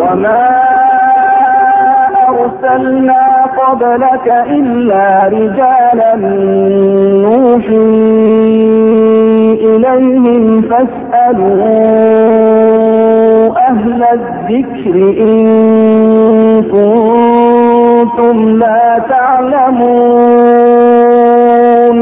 وما أرسلنا قبلك إلا رجالا نوحي إليهم فاسألوا أهل الذكر إن كنتم لا تعلمون.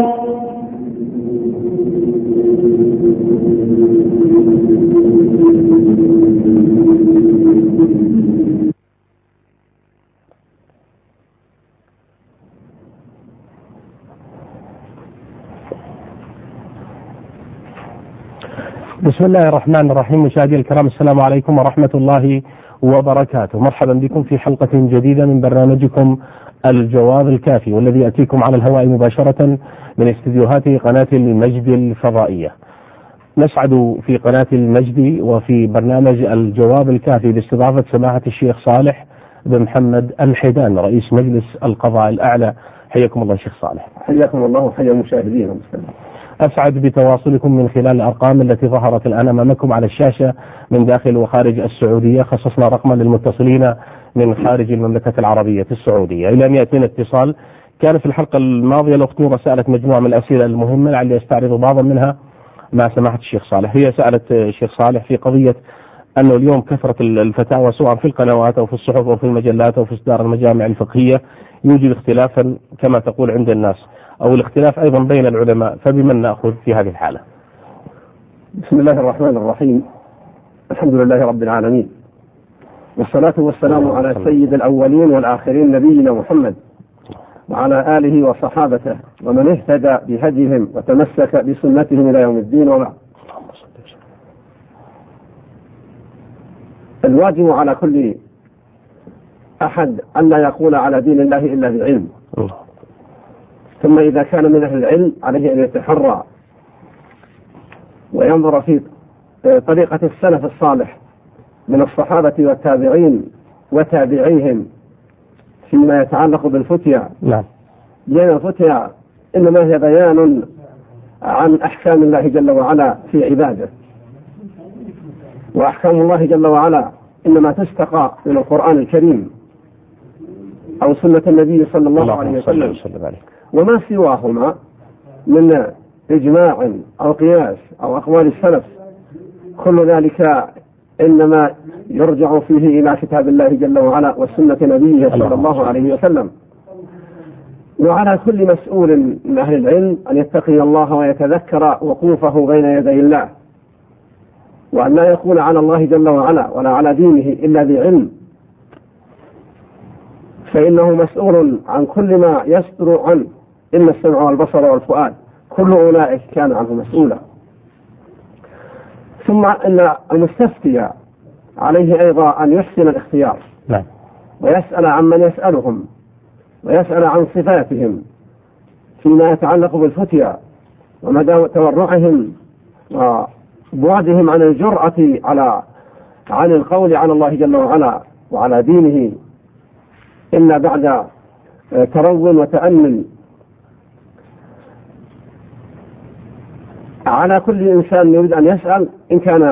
بسم الله الرحمن الرحيم. مشاهدي الكرام، السلام عليكم ورحمة الله وبركاته. مرحبا بكم في حلقة جديدة من برنامجكم الجواب الكافي، والذي يأتيكم على الهواء مباشرة من استديوهات قناة المجد الفضائية. نسعد في قناة المجد وفي برنامج الجواب الكافي باستضافة سماحة الشيخ صالح بن محمد الحيدان رئيس مجلس القضاء الأعلى. حياكم الله شيخ صالح. حياكم الله وحيا المشاهدين والمستمعين. أسعد بتواصلكم من خلال الأرقام التي ظهرت الآن أمامكم على الشاشة من داخل وخارج السعودية. خصصنا رقما للمتصلين من خارج المملكة العربية السعودية. إلى أن يأتينا اتصال. كان في الحلقة الماضية الأخت نورة سألت مجموعة من الأسئلة المهمة، لعلي أستعرض بعضا منها مع سماحة الشيخ صالح. هي سألت الشيخ صالح في قضية أنه اليوم كثرة الفتاوى سواء في القنوات أو في الصحف أو في المجلات أو في إصدار المجامع الفقهية يوجد اختلافا كما تقول عند الناس، أو الاختلاف أيضا بين العلماء، فبمن نأخذ في هذه الحالة؟ بسم الله الرحمن الرحيم. الحمد لله رب العالمين، والصلاة والسلام على سيد الأولين والآخرين نبينا محمد وعلى آله وصحابته ومن اهتدى بهديهم وتمسك بسنتهم إلى يوم الدين. وبعد، الواجب على كل أحد أن لا يقول على دين الله إلا بعلم، ثم إذا كان من أهل العلم عليه أن يتحرى وينظر في طريقة السلف الصالح من الصحابة والتابعين وتابعيهم فيما يتعلق بالفتيا. لأن الفتيا إنما هي بيان عن أحكام الله جل وعلا في عباده، وأحكام الله جل وعلا إنما تستقى من القرآن الكريم أو سنة النبي صلى الله عليه وسلم، وما سواهما من إجماع أو قياس أو أقوال السلف كل ذلك إنما يرجع فيه إلى كتاب الله جل وعلا وسنة نبيه صلى الله عليه وسلم. وعلى كل مسؤول من أهل العلم أن يتقي الله ويتذكر وقوفه بين يدي الله، وأن لا يقول على الله جل وعلا ولا على دينه إلا بعلم، فإنه مسؤول عن كل ما يصدر عنه، إن السمع والبصر والفؤاد كل أولئك كان عنه مسؤولا. ثم أن المستفتي عليه أيضا أن يحسن الاختيار ويسأل عمن يسألهم ويسأل عن صفاتهم فيما يتعلق بالفتيا ومدى تورعهم وبعدهم عن الجرأة عن القول على الله جل وعلا وعلى دينه إلا بعد ترون وتأمل. على كل إنسان يريد أن يسأل إن كان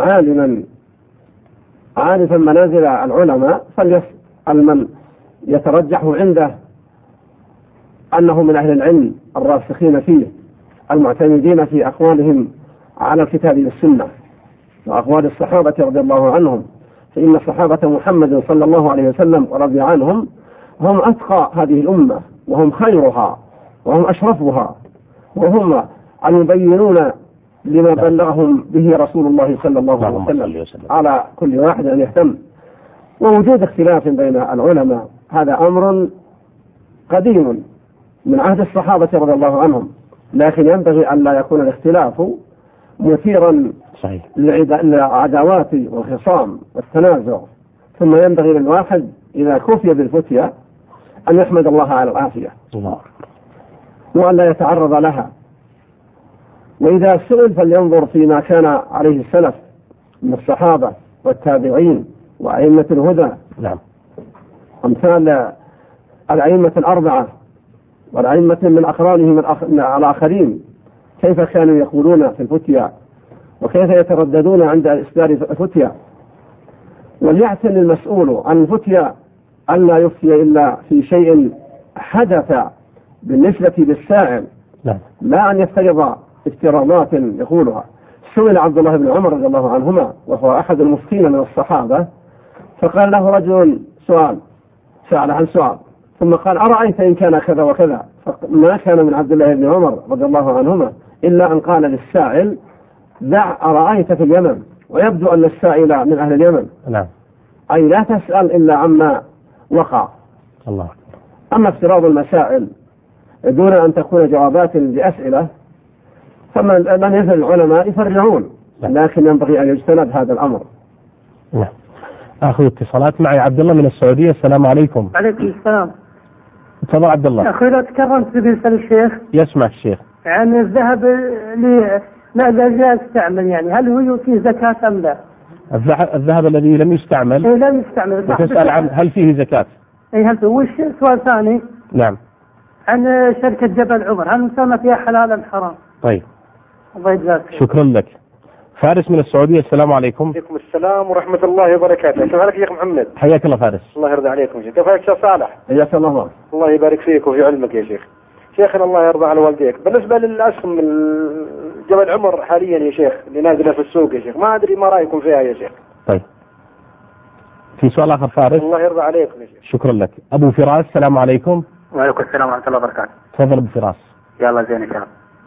عارفا منازل العلماء فليسأل من يترجح عنده أنه من أهل العلم الراسخين فيه المعتمدين في أقوالهم على الكتاب والسنة وأقوال الصحابة رضي الله عنهم، فإن صحابة محمد صلى الله عليه وسلم ورضي عنهم هم أتقى هذه الأمة وهم خيرها وهم أشرفها وهم المبينون لما بلغهم به رسول الله صلى الله عليه وسلم. على كل واحد أن يهتم. ووجود اختلاف بين العلماء هذا أمر قديم من عهد الصحابة رضي الله عنهم، لكن ينبغي أن لا يكون الاختلاف مثيرا للعداوات والخصام والتنازع، ثم ينبغي للواحد إذا كفي بالفتيا أن يحمد الله على العافية وأن لا يتعرض لها، وإذا سئل فلينظر فيما كان عليه السلف من الصحابة والتابعين وأئمة الهدى أمثال الأئمة الأربعة والأئمة من أقرانهم الآخرين كيف كانوا يقولون في الفتيا وكيف يترددون عند إصدار الفتيا. وليعتن المسؤول أن فتي ألا يفتي إلا في شيء حدث بالنسبة للسائل، لا أن يفترض افتراضات يقولها. سئل عبد الله بن عمر رضي الله عنهما وهو أحد المفتين من الصحابة، فقال له رجل سأل عن سؤال ثم قال: أرأيت إن كان كذا وكذا؟ فما كان من عبد الله بن عمر رضي الله عنهما إلا أن قال للسائل: دع أرأيت في اليمن. ويبدو أن السائل من أهل اليمن، أي لا تسأل إلا عما وقع. الله. أما افتراض المسائل دون أن تكون جوابات لأسئلة فمن يزل العلماء يفرعون، لكن ينبغي أن يجتنب هذا الأمر. أخذ اتصالات معي. عبد الله من السعودية. السلام عليكم. عليكم السلام. تفضل عبد الله. أخي لو تكرمت بيسأل الشيخ. يسمع الشيخ. عن الذهب اللي لا يستعمل، يعني هل هو فيه زكاة أم لا؟ الذهب الذي لم يستعمل. لم يستعمل. وتسأل عن هل فيه زكاة؟ هل فيه. وش سؤال ثاني؟ نعم. عن شركة جبل عمر، هل مسمى فيها حلال أم حرام؟ طيب. الله يجزاك. شكرا لك. فارس من السعودية. السلام عليكم. وعليكم السلام ورحمة الله وبركاته. كيف حالك يا شيخ محمد؟ حياك الله فارس. الله يرضى عليكم. كيف حالك شيخ صالح؟ حياك الله. الله يبارك فيك وفي علمك يا شيخ. شيخنا الله يرضى على والديك، بالنسبة للأسهم جبل عمر حاليا يا شيخ اللي نازلة في السوق يا شيخ، ما أدري ما رأيكم فيها يا شيخ. طيب. في سؤال آخر فارس؟ الله يرضى عليكم يا شيخ. شكرا لك. أبو فراس. السلام عليكم. وعليكم السلام ورحمة الله وبركاته. تفضل أبو فراس. يلا زين إن شاء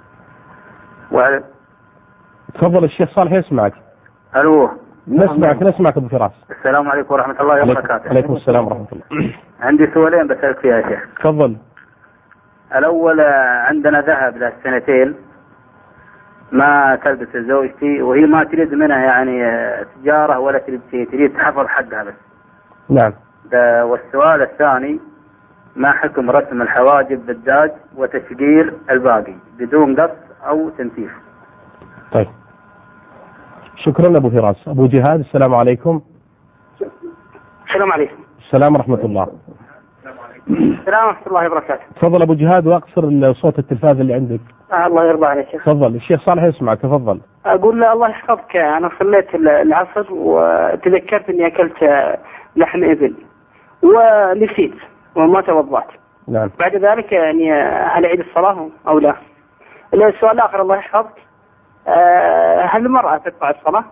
الله. تفضل الشيخ صالح يسمعك. ألو. نسمعك أبو فراس. السلام عليكم ورحمة الله وبركاته. عليكم السلام ورحمة الله. عندي سؤالين بسألك فيها يا شيخ. تفضل. الأول، عندنا ذهب له سنتين ما تلبس زوجتي، وهي ما تريد منها يعني تجارة ولا تريد شيء، تريد تحفظ حقها بس. نعم. والسؤال الثاني، ما حكم رسم الحواجب بالداج وتشقير الباقي بدون قص أو تنسيف؟ طيب. شكرا أبو فراس. أبو جهاد. السلام عليكم. السلام عليكم. السلام ورحمة الله. السلام ورحمة الله وبركاته. تفضل أبو جهاد، وأقصر صوت التلفاز اللي عندك. الله يرضى عليك شيخ. تفضل الشيخ صالح يسمع. تفضل. أقول الله يحفظك، أنا صليت العصر وتذكرت إني أكلت لحم إبل ونسيت وما توضأت. نعم. بعد ذلك يعني هل أعيد الصلاة أو لا؟ السؤال الآخر الله يحفظك، هل المرأة تقطع الصلاة؟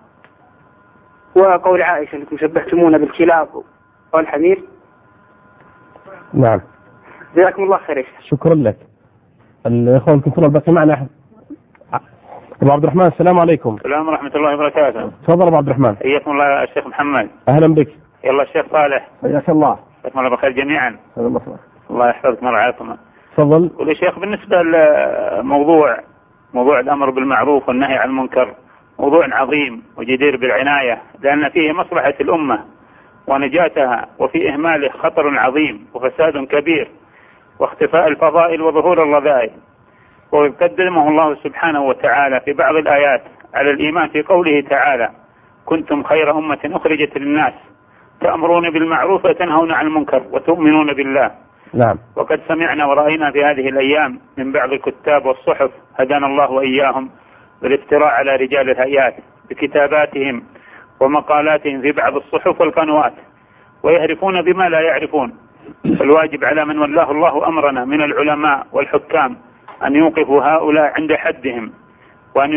وقول عائشة أنكم شبهتمونا بالكلاب والحمير. نعم. جزاكم الله خير. شكرا لك. الإخوة الكنترول باقي معنا أبو عبد الرحمن. السلام عليكم. السلام ورحمة الله وبركاته. تفضل أبو عبد الرحمن. حياكم الله الشيخ محمد. أهلا بك. يلا الشيخ صالح. حياك الله. جزاكم الله بخير جميعا. الله يحفظكم ورعاكم. تفضل. يا شيخ، بالنسبة لموضوع الأمر بالمعروف والنهي عن المنكر، موضوع عظيم وجدير بالعناية، لأن فيه مصلحة الأمة ونجاتها، وفي إهماله خطر عظيم وفساد كبير واختفاء الفضائل وظهور الرذائل. وقدمه الله سبحانه وتعالى في بعض الآيات على الإيمان في قوله تعالى: كنتم خير أمة أخرجت للناس تأمرون بالمعروف وتنهون عن المنكر وتؤمنون بالله. نعم. وقد سمعنا ورأينا في هذه الأيام من بعض الكتاب والصحف هدانا الله وإياهم بالافتراء على رجال الهيئات بكتاباتهم ومقالاتهم في بعض الصحف والقنوات، ويهرفون بما لا يعرفون. فالواجب على من ولاه الله أمرنا من العلماء والحكام أن يوقفوا هؤلاء عند حدهم، وأن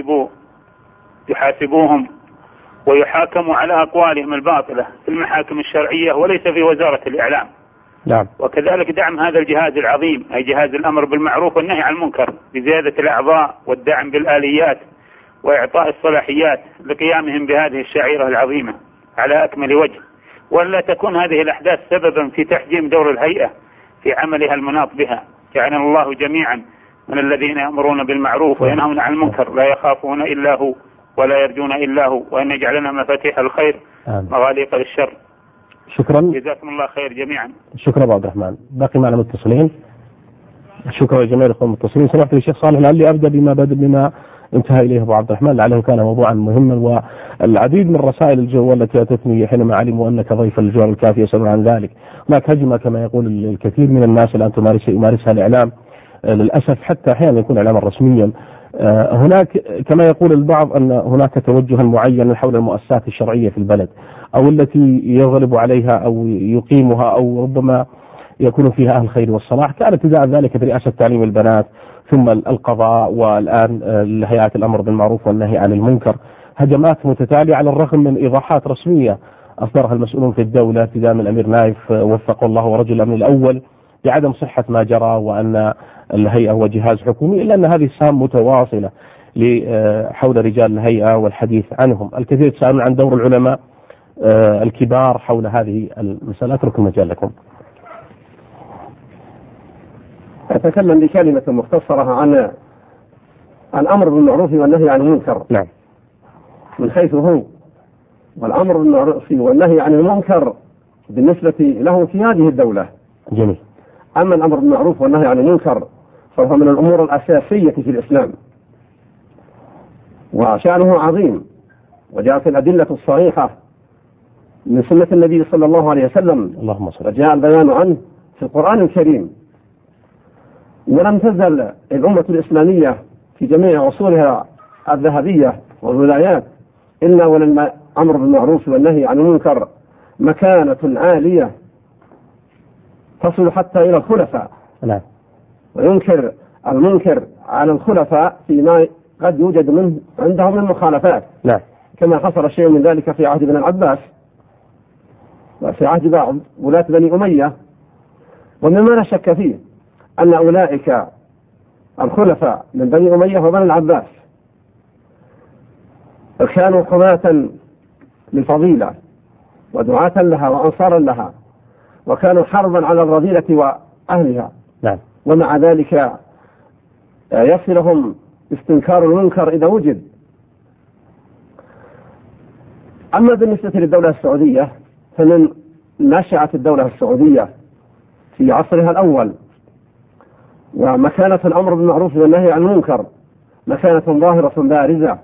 يحاسبوهم ويحاكموا على أقوالهم الباطلة في المحاكم الشرعية وليس في وزارة الإعلام. نعم. وكذلك دعم هذا الجهاز العظيم، أي جهاز الأمر بالمعروف والنهي عن المنكر، بزيادة الأعضاء والدعم بالآليات وإعطاء الصلاحيات لقيامهم بهذه الشعيرة العظيمة على أكمل وجه، ولا تكون هذه الأحداث سببا في تحجيم دور الهيئة في عملها المناط بها. جعلنا الله جميعا من الذين يأمرون بالمعروف وينهون عن المنكر لا يخافون إلا هو ولا يرجون إلا هو، وأن يجعلنا مفاتيح الخير مغاليق للشر. شكرا. جزاكم الله خير جميعا. شكرا أبو عبد الرحمن. باقي معنا متصلين. شكرا لجميع الأخوة المتصلين. سمحت للشيخ صالح لعلي أبدأ بما انتهى إليه أبو عبد الرحمن، لعله كان موضوعا مهما، والعديد من رسائل الجوال التي أتتني حينما علموا أنك ضيف الجوال الكافي يسألون عن ذلك. هناك هجمة كما يقول الكثير من الناس الآن يمارسها الإعلام للأسف، حتى أحيانا يكون إعلاما رسميا هناك كما يقول البعض أن هناك توجها معينا حول المؤسسات الشرعية في البلد أو التي يغلب عليها أو يقيمها أو ربما يكون فيها أهل الخير والصلاح، كان ابتداء ذلك برئاسة تعليم البنات ثم القضاء والآن هيئات الأمر بالمعروف والنهي عن المنكر، هجمات متتالية على الرغم من إيضاحات رسمية أصدرها المسؤولون في الدولة ابتداء من الأمير نايف وفقه الله ورجل الأمن الأول بعدم صحة ما جرى وأن الهيئة هو جهاز حكومي، إلا أن هذه السهام متواصلة حول رجال الهيئة والحديث عنهم. الكثير يتساءلون عن دور العلماء الكبار حول هذه المسألة. أترك المجال لكم. أتكلم بكلمة مختصرة عن الأمر بالمعروف والنهي عن المنكر. نعم. من حيث هو، والأمر بالمعروف والنهي عن المنكر بالنسبة له في هذه الدولة. جميل. أما الأمر بالمعروف والنهي عن المنكر فهو من الأمور الأساسية في الإسلام، وشأنه عظيم، وجاءت الأدلة الصحيحة من سنة النبي صلى الله عليه وسلم، اللهم صل. وجاء البيان عنه في القرآن الكريم. ولم تزل الأمة الإسلامية في جميع عصورها الذهبية والولايات إلا وللأمر بالمعروف والنهي عن المنكر مكانة عالية تصل حتى إلى الخلفاء. نعم. وينكر المنكر على الخلفاء فيما قد يوجد منه عندهم من مخالفات. نعم. كما حصل شيء من ذلك في عهد بن العباس وفي عهد بعض ولاة بني أمية. ومما لا شك فيه أن أولئك الخلفاء من بني أمية وبني العباس كانوا حماة للفضيلة ودعاة لها وأنصارا لها، وكانوا حربا على الرذيلة وأهلها. نعم. ومع ذلك يصلهم استنكار المنكر إذا وجد. أما بالنسبة للدولة السعودية فمن نشأت الدولة السعودية في عصرها الأول، ومكانة الأمر بالمعروف والنهي عن المنكر مكانة ظاهرة بارزة،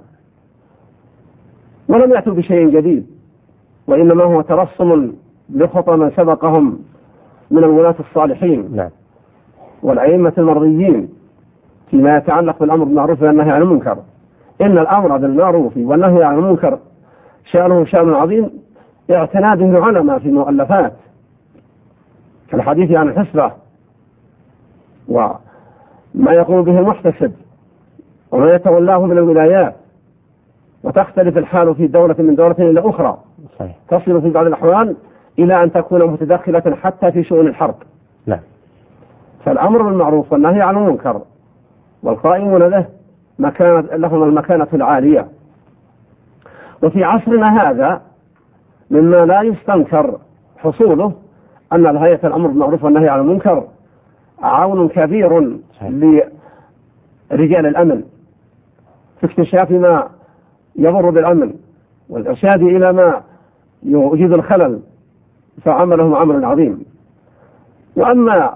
ولم يأتوا بشيء جديد، وإنما هو ترسم لخطى من سبقهم من الولاة الصالحين. نعم. والأئمة المرضيين فيما يتعلق بالأمر بالمعروف والنهي عن المنكر. إن الأمر بالمعروف والنهي عن المنكر شأنه شأن عظيم اعتنى به العلماء في مؤلفات كالحديث عن الحسبة وما يقوم به المحتسب وما يتولاه من الولايات، وتختلف الحال في دولة من دولة إلى أخرى. صحيح. تصل في بعض الأحوال إلى أن تكون متدخلة حتى في شؤون الحرب. نعم. فالأمر بالمعروف والنهي عن المنكر والقائمون به لهم المكانة العالية. وفي عصرنا هذا مما لا يستنكر حصوله أن الهيئة الأمر بالمعروف والنهي عن المنكر عون كبير لرجال الأمن في اكتشاف ما يضر بالأمن والإرشاد إلى ما يوجد الخلل، فعملهم عمل عظيم. وأما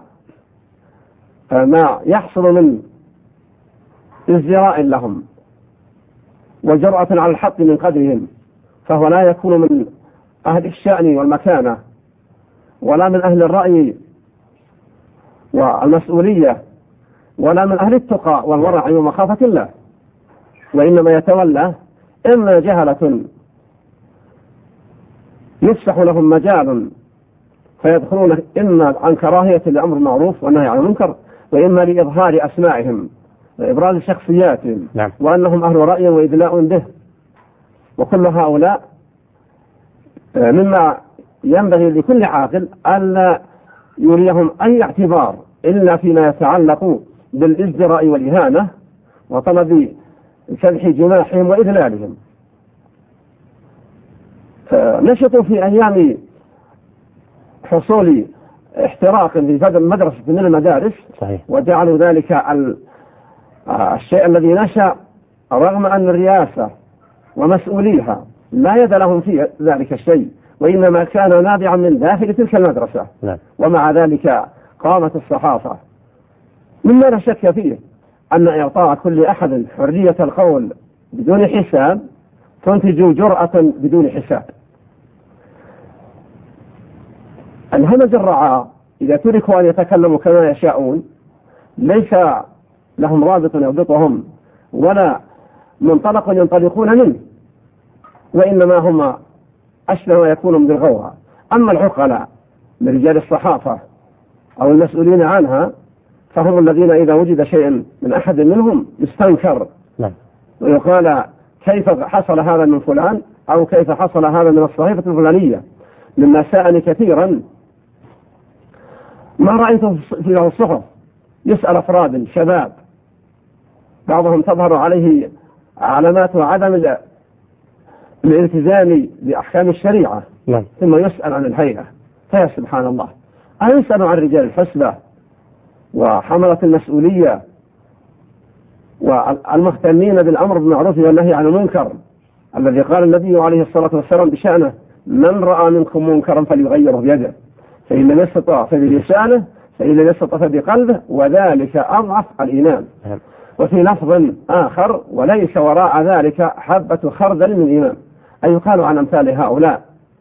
ما يحصل من ازدراء لهم وجرأة على الحق من قدرهم فهو لا يكون من أهل الشأن والمكانة ولا من أهل الرأي والمسؤولية ولا من أهل التقى والورع ومخافة الله، وإنما يتولى إما جهلة يفسح لهم مجال فيدخلون إما عن كراهية الأمر المعروف والنهي عن المنكر، وإما لإظهار أسمائهم وإبراز شخصياتهم. نعم. وأنهم أهل رأي وإدلاء به. وكل هؤلاء مما ينبغي لكل عاقل ألا يريهم أي اعتبار إلا فيما يتعلق بالازدراء والإهانة وطلب سلح جناحهم وإذلالهم. نشطوا في أيام حصول احتراق في مدرسة من المدارس. صحيح. وجعلوا ذلك الشيء الذي نشأ رغم أن الرئاسة ومسؤوليها لا يد لهم في ذلك الشيء، وإنما كان نابعا من داخل تلك المدرسة. نعم. ومع ذلك قامت الصحافة مما لا شك فيه أن إعطاء كل أحد حرية القول بدون حساب تنتج جرأة بدون حساب. الهمج الرعاة إذا تركوا أن يتكلموا كما يشاءون ليس لهم رابط يربطهم ولا منطلق ينطلقون منه، وإنما هم أشبه ويكونون بالغوغاء. أما العقلاء من رجال الصحافة أو المسؤولين عنها فهم الذين إذا وجد شيء من أحد منهم يستنكر ويقال كيف حصل هذا من فلان أو كيف حصل هذا من الصحيفة الفلانية. مما ساءني كثيرا ما رأيته في الصحف يسأل أفراد شباب بعضهم تظهر عليه علامات عدم الالتزام بأحكام الشريعة ثم يسأل عن الهيئة، فيا سبحان الله، أيسأل عن رجال الحسبة وحملة المسؤولية والمهتمين بالأمر بالمعروف والنهي عن المنكر الذي قال النبي عليه الصلاة والسلام بشأنه: من رأى منكم منكرا فليغيره بيده، فإن لم يستطع فبلسانه، فإن لم يستطع فبقلبه، وذلك أضعف الإيمان. وفي لفظ آخر: وليس وراء ذلك حبة خردل من إيمان. أي يقال عن أمثال هؤلاء،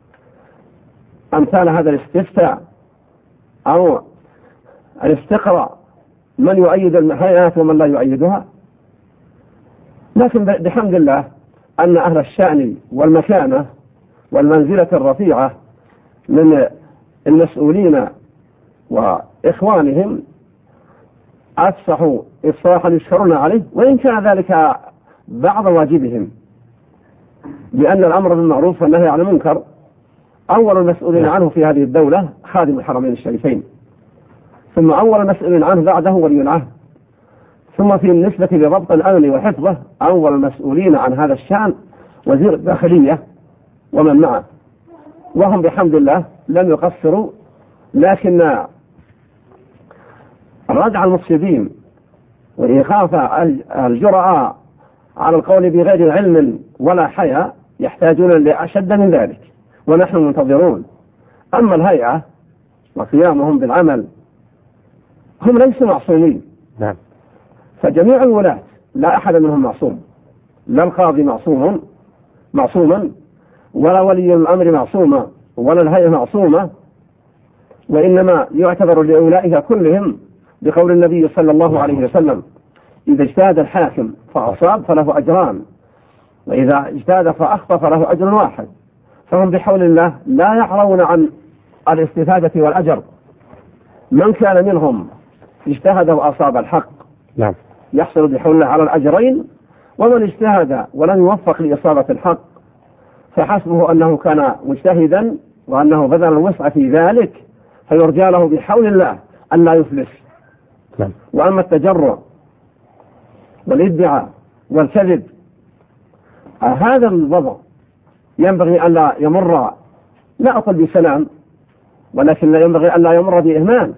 أمثال هذا الاستفتاء أو الاستقراء، من يؤيد الهيئات ومن لا يؤيدها. لكن بحمد الله أن أهل الشأن والمكانة والمنزلة الرفيعة من المسؤولين وإخوانهم أفصحوا إفصاحا يشكرون عليه، وإن كان ذلك بعض واجبهم، لأن الأمر بالمعروف والنهي عن المنكر أول المسؤولين عنه في هذه الدولة خادم الحرمين الشريفين، ثم أول المسؤولين عنه بعده ولي العهد، ثم في النسبة لضبط الأمن وحفظه أول المسؤولين عن هذا الشأن وزير الداخلية ومن معه، وهم بحمد الله لم يقصروا. لكن ردع المفسدين وإيقاف الجرأة على القول بغير علم ولا حياء يحتاجون لأشد من ذلك، ونحن منتظرون. أما الهيئة وقيامهم بالعمل هم ليسوا معصومين، فجميع الولاة لا أحد منهم معصوم، لا القاضي معصوما ولا ولي الأمر معصوما ولا الهيئة معصومة، وإنما يعتبر لأولئك كلهم بقول النبي صلى الله عليه وسلم: إذا اجتهد الحاكم فأصاب فله أجران، وإذا اجتهد فأخطأ فله أجر واحد. فهم بحول الله لا يعرون عن الاستفادة والأجر. من كان منهم اجتهد وأصاب الحق يحصل بحول الله على الأجرين، ومن اجتهد ولم يوفق لإصابة الحق فحسبه أنه كان مجتهدا وأنه بذل الوسع في ذلك، فيرجى له بحول الله أن لا يفلس. وأما التجرع والادعاء والكذب هذا الوضع ينبغي أن لا يمر، لا أقول بسلام، ولكن لا ينبغي أن لا يمر بإهمال،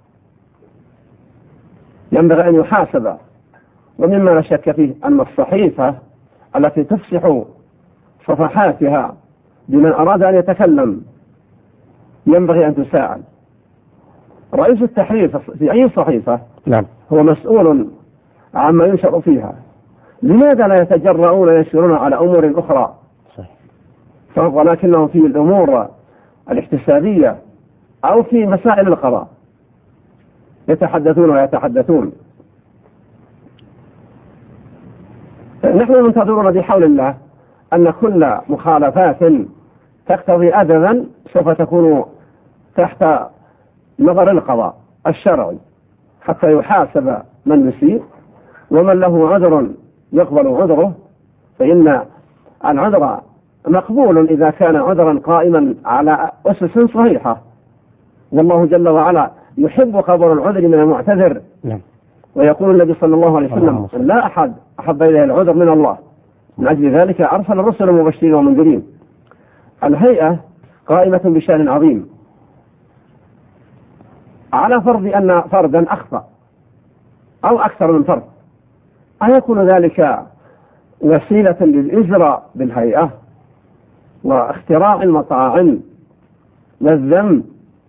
ينبغي أن يحاسب. ومما لا شك فيه أن الصحيفة التي تفسح صفحاتها بمن أراد أن يتكلم ينبغي أن تساعد. رئيس التحرير في أي صحيفة هو مسؤول عما ينشر فيها، لماذا لا يتجرؤون ينشرون على أمور أخرى؟ ولكنهم في الأمور الاحتسابية أو في مسائل القضاء يتحدثون. نحن منتظرون بحول الله أن كل مخالفات تقتضي أدبا سوف تكون تحت نظر القضاء الشرعي حتى يحاسب من يسيء، ومن له عذر يقبل عذره، فإن العذر مقبول إذا كان عذرا قائما على أسس صحيحة، والله جل وعلا يحب قبول العذر من المعتذر. ويقول النبي صلى الله عليه وسلم: لا أحد أحب إليه العذر من الله، من أجل ذلك أرسل الرسل مبشرين ومنذرين. الهيئة قائمة بشأن عظيم، على فرض أن فردا أخطأ أو أكثر من فرد، أيكون ذلك وسيلة للإجراء بالهيئة واختراع المطاعم والذم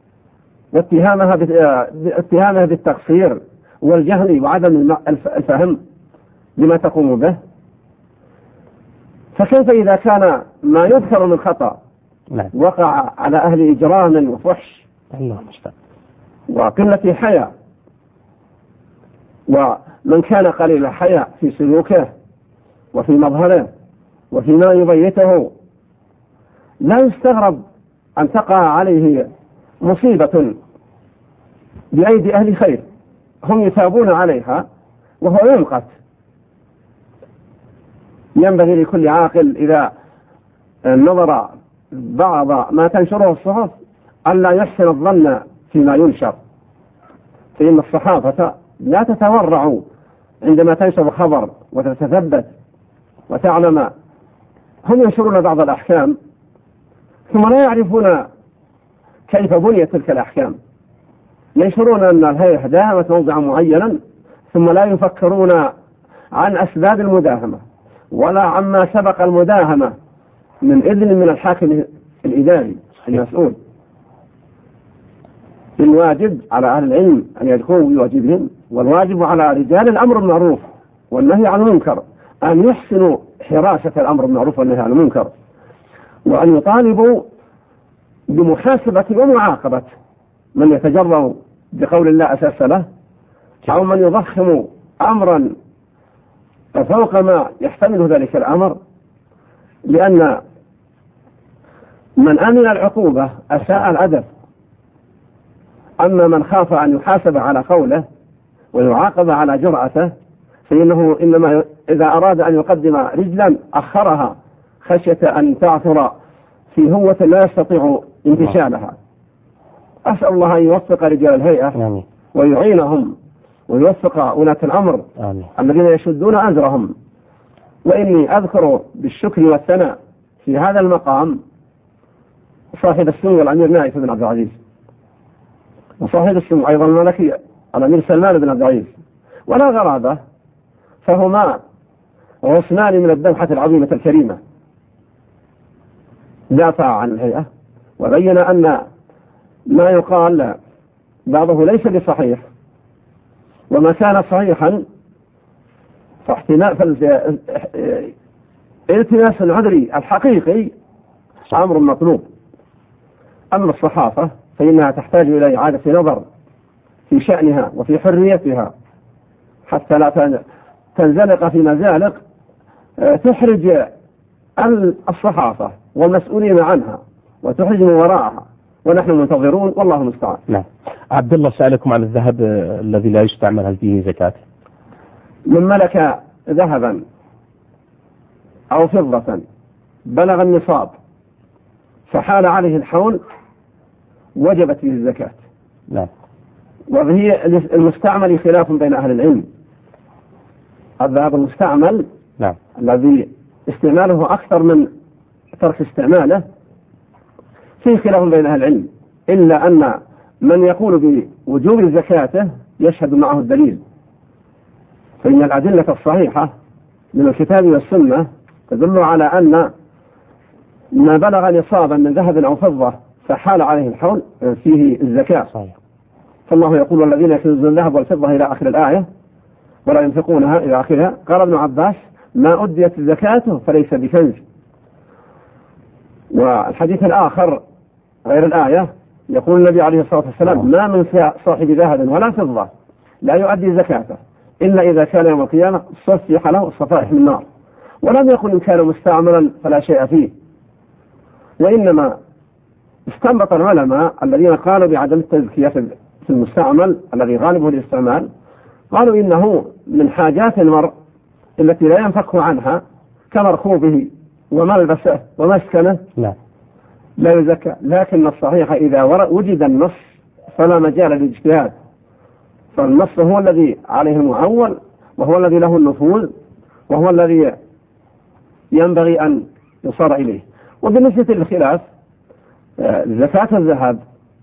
واتهامها بالتقصير والجهل وعدم الفهم لما تقوم به؟ فكيف إذا كان ما يذكر من خطأ وقع على أهل إجرام وفحش وقلة حياء؟ ومن كان قليل الحياء في سلوكه وفي مظهره وفيما يبيته لا يستغرب أن تقع عليه مصيبة بأيدي أهل خير هم يثابون عليها وهو يمقت. ينبغي لكل عاقل إذا نظر بعض ما تنشره الصحف أن لا يحسن الظن فيما ينشر، فإن الصحافة لا تتورع عندما تنشر خبر وتتثبت وتعلم. هم ينشرون بعض الأحكام ثم لا يعرفون كيف بنيت تلك الأحكام، ينشرون أن الهيئة داهمت موضعا معينا ثم لا يفكرون عن أسباب المداهمة ولا عما سبق المداهمة من إذن من الحاكم الإداري المسؤول. الواجب على أهل العلم أن يدخلوا بواجبهم، والواجب على رجال الأمر بالمعروف والنهي عن المنكر أن يحسنوا حراسة الأمر بالمعروف والنهي عن المنكر، وأن يطالبوا بمحاسبة ومعاقبة من يتجرأ بقول الله أساس له أو من يضخم أمرا فوق ما يحتمله ذلك الأمر، لأن من أمن العقوبة أساء الأدب. أما من خاف أن يحاسب على قوله ويعاقب على جرأته فإنه إنما إذا أراد أن يقدم رجلا أخرها خشية أن تعثر في هوة لا يستطيع انتشالها. أسأل الله أن يوفق رجال الهيئة ويعينهم ويوفق ولاة الأمر الذين يشدون أزرهم. وإني أذكر بالشكر والثناء في هذا المقام صاحب السمو الأمير نايف بن عبد العزيز، وصاحب السمو أيضا الملكي الأمير سلمان بن عبد العزيز، ولا غرابة فهما غصنان من الدمحة العظيمة الكريمة. دافع عن الهيئة وبين أن ما يقال بعضه ليس بصحيح، وما كان صحيحا التماس العذر الحقيقي أمر مطلوب. أما الصحافة فإنها تحتاج إلى إعادة نظر في شأنها وفي حريتها حتى لا تنزلق في مزالق تحرج الصحافة والمسؤولين عنها وتحرج من وراءها، ونحن منتظرون والله المستعان. نعم. عبد الله سألكم عن الذهب الذي لا يستعمل، هل فيه زكاة؟ من ملك ذهبا أو فضة بلغ النصاب فحال عليه الحول وجبت فيه الزكاة. نعم. وهي المستعمل خلاف بين أهل العلم. الذهب المستعمل نعم الذي استعماله أكثر من ترك استعماله فيه خلاف بين أهل العلم، إلا أن من يقول بوجوب زكاته يشهد معه الدليل، فإن الأدلة الصحيحة من الكتاب والسنة تدل على أن ما بلغ نصابا من ذهب أو فضة فحال عليه الحول فيه الزكاة. صحيح. فالله يقول والذين يكنزون الذهب والفضة إلى آخر الآية ولا ينفقونها إلى آخرها. قال ابن عباس ما أديت الزكاة فليس بكنز. والحديث الآخر غير الآية يقول النبي عليه الصلاة والسلام ما من صاحب ذهب ولا فضة لا يؤدي زكاته إلا إذا كان يوم القيامة صفح له الصفائح من نار. ولم يقل إن كان مستعملا فلا شيء فيه، وإنما استنبط العلماء الذين قالوا بعدم التزكية في المستعمل الذي غالبه الاستعمال، قالوا إنه من حاجات المرء التي لا ينفك عنها كمركوبه وملبسه ومسكنه لا يزكى. لكن الصحيح إذا وجد النص فلا مجال للاجتهاد، فالنص هو الذي عليه المعول وهو الذي له النفوذ وهو الذي ينبغي أن يصار إليه. وبالنسبة للخلاف زكاة الذهب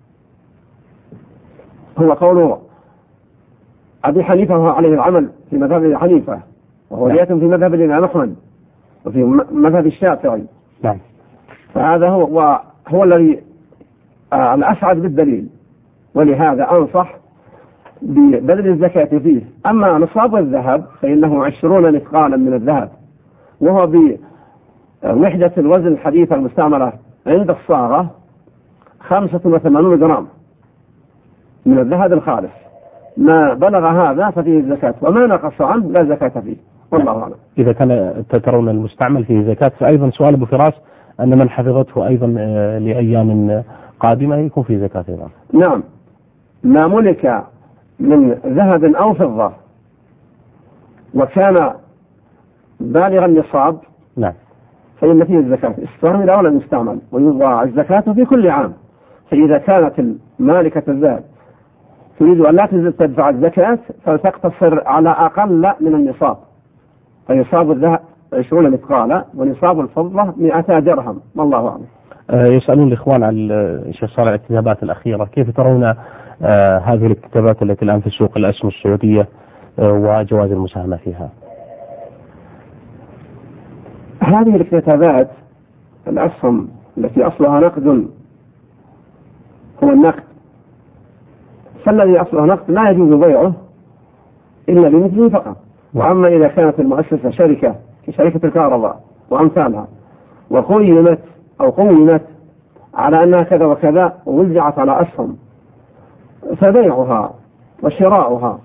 هو قول أبي حنيفة وهو عليه العمل في مذهب أبي حنيفة، وهو رواية في مذهب الإمام أحمد وفي مذهب الشافعي. فهذا هو الذي الأسعد بالدليل، ولهذا أنصح ببذل الزكاة فيه. أما نصاب الذهب فإنه 20 مثقالا من الذهب، وهو بوحدة الوزن الحديثة المستعملة عند الصاغة 85 جرام من الذهب الخالص، ما بلغ هذا ففيه الزكاة، وما نقص عنه لا زكاة فيه، والله أعلم. إذا كان ترون المستعمل فيه زكاة، فأيضا سؤال أبو فراس أن من حفظته أيضا لأيام قادمة يكون فيه زكاة أيضا. نعم، ما ملك من ذهب أو فضة وكان بالغ النصاب نعم فإن فيه الزكاة، استعمل أو لم يستعمل، ويوضع الزكاة في كل عام. فإذا كانت مالكة الذهب تريد أن لا تدفع الزكاة فلتقتصر على أقل من النصاب، فنصاب الذهب 20 مثقالا ونصاب الفضة 200 درهم، والله أعلم. يسألون الإخوان عن الشيخ صالح الاكتتابات الأخيرة، كيف ترون هذه الاكتتابات التي الآن في سوق الأسهم السعودية وجواز المساهمة فيها؟ هذه الاكتتابات الأسهم التي أصلها نقد هو النقد، فالذي أصله نقد لا يجوز بيعه إلا بمثله فقط. وأما إذا كانت المؤسسة شركة كشركة الكهرباء وأمثالها وقيمت أو قومت على أنها كذا وكذا ووزعت على أسهم، فبيعها وشراؤها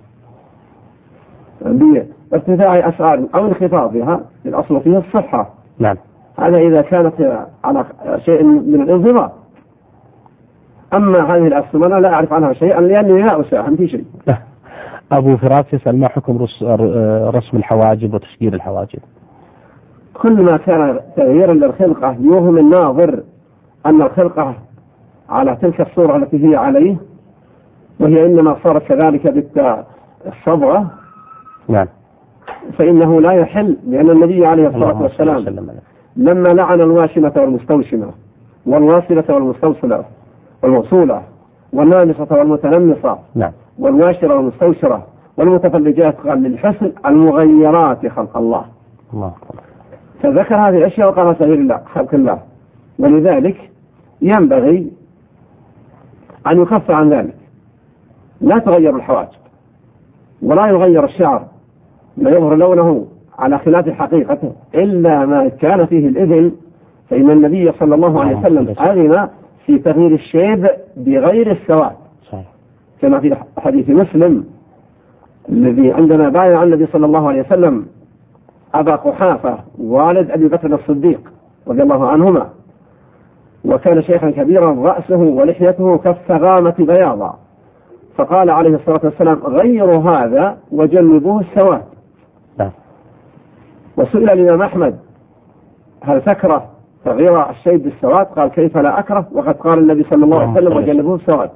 بارتفاع أسعار أو انخفاضها الأصل فيه الصحة. نعم. هذا إذا كانت على شيء من الانضباط. أما هذه الأسهم أنا لا أعرف عنها شيئا لأني لا أساهم في شيء. أبو فراس يسأل ما حكم رسم الحواجب وتشكيل الحواجب؟ كل ما كان تغييرا للخلقة يوهم الناظر أن الخلقة على تلك الصورة التي هي عليه، وهي إنما صارت كذلك بالصبغة، نعم، فإنه لا يحل، لأن النبي عليه الصلاة والسلام لما لعن الواشمة والمستوشمة والواصلة والمستوصلة والموصولة والنامصة والمتنمصة، نعم، والواشرة والمستوشرة والمتفلجات، قال للحسن المغيرات خلق الله. فذكر هذه الأشياء وقال سبيل الله خلق الله، ولذلك ينبغي أن يخف عن ذلك. لا تغير الحواجب ولا يغير الشعر، لا يظهر لونه على خلاف حقيقته إلا ما كان فيه الإذن، فإن النبي صلى الله عليه وسلم أذن في تغيير الشيب بغير السواد، كما في حديث مسلم الذي عندما بايع النبي صلى الله عليه وسلم أبا قحافة والد أبي بكر الصديق رضي الله عنهما، وكان شيخا كبيرا رأسه ولحيته كالثغامة بياضا، فقال عليه الصلاة والسلام غيروا هذا وجنبوه السواد. وسئل الإمام أحمد هل تكره تغيير الشيب بالسواد؟ قال كيف لا أكره وقد قال النبي صلى الله عليه وسلم وجنبوه السواد.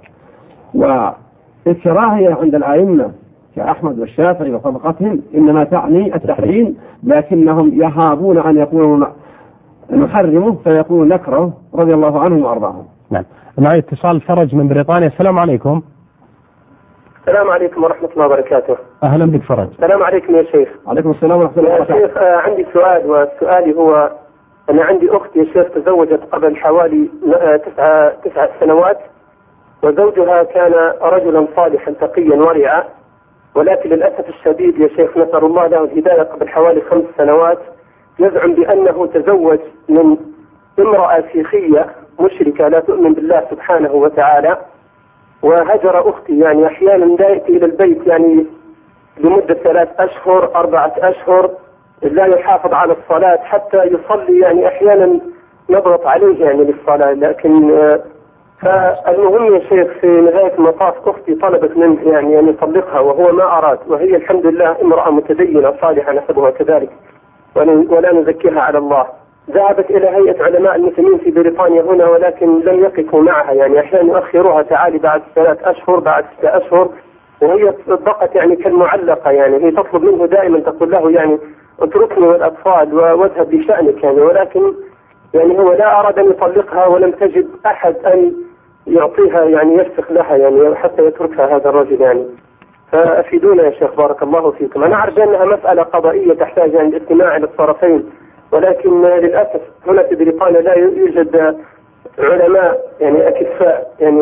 والكراهية عند الأئمة كأحمد والشافعي وطبقتهم إنما تعني التحريم، لكنهم يهابون أن يقولوا نحرمه فيقولوا نكره، رضي الله عنهم وأرضاهم. نعم. معي اتصال فرج من بريطانيا. السلام عليكم. السلام عليكم ورحمة الله وبركاته. أهلا بك فرج. السلام عليكم يا شيخ. عليكم السلام ورحمة الله وبركاته. يا شيخ عندي سؤال، وسؤالي هو أنا عندي أخت يا شيخ تزوجت قبل حوالي 9 سنوات، وزوجها كان رجلا صالحا تقيا ورعا، ولكن للأسف الشديد يا شيخ نسأل الله له الهداية قبل حوالي 5 سنوات يزعم بأنه تزوج من امرأة شيخية مشركة لا تؤمن بالله سبحانه وتعالى، وهجر أختي، يعني أحيانا لا يأتي إلى البيت يعني لمدة 3 أشهر 4 أشهر، لا يحافظ على الصلاة حتى يصلي، يعني أحيانا نضغط عليه يعني للصلاة. لكن فالمهم يا شيخ في نهاية المطاف أختي طلبت منه يعني أن يطلقها وهو ما أراد، وهي الحمد لله امرأة متدينة صالحة نحسبها كذلك ولا نزكيها على الله. ذهبت إلى هيئة علماء المسلمين في بريطانيا هنا، ولكن لم يقفوا معها، يعني أحيانا يؤخروها تعالي بعد 3 أشهر بعد 6 أشهر، وهي بقت يعني كالمعلقة، يعني هي تطلب منه دائما تقول له يعني اتركني والأطفال واذهب بشأنك يعني، ولكن يعني هو لا أراد أن يطلقها ولم تجد أحد أن يعطيها يعني يفسخ لها يعني حتى يتركها هذا الرجل يعني. فأفيدونا يا شيخ بارك الله فيكم. أنا أعرف أنها مسألة قضائية تحتاج يعني الاستماع للطرفين، ولكن للأسف هنا في بريطانيا لا يوجد علماء يعني أكفاء يعني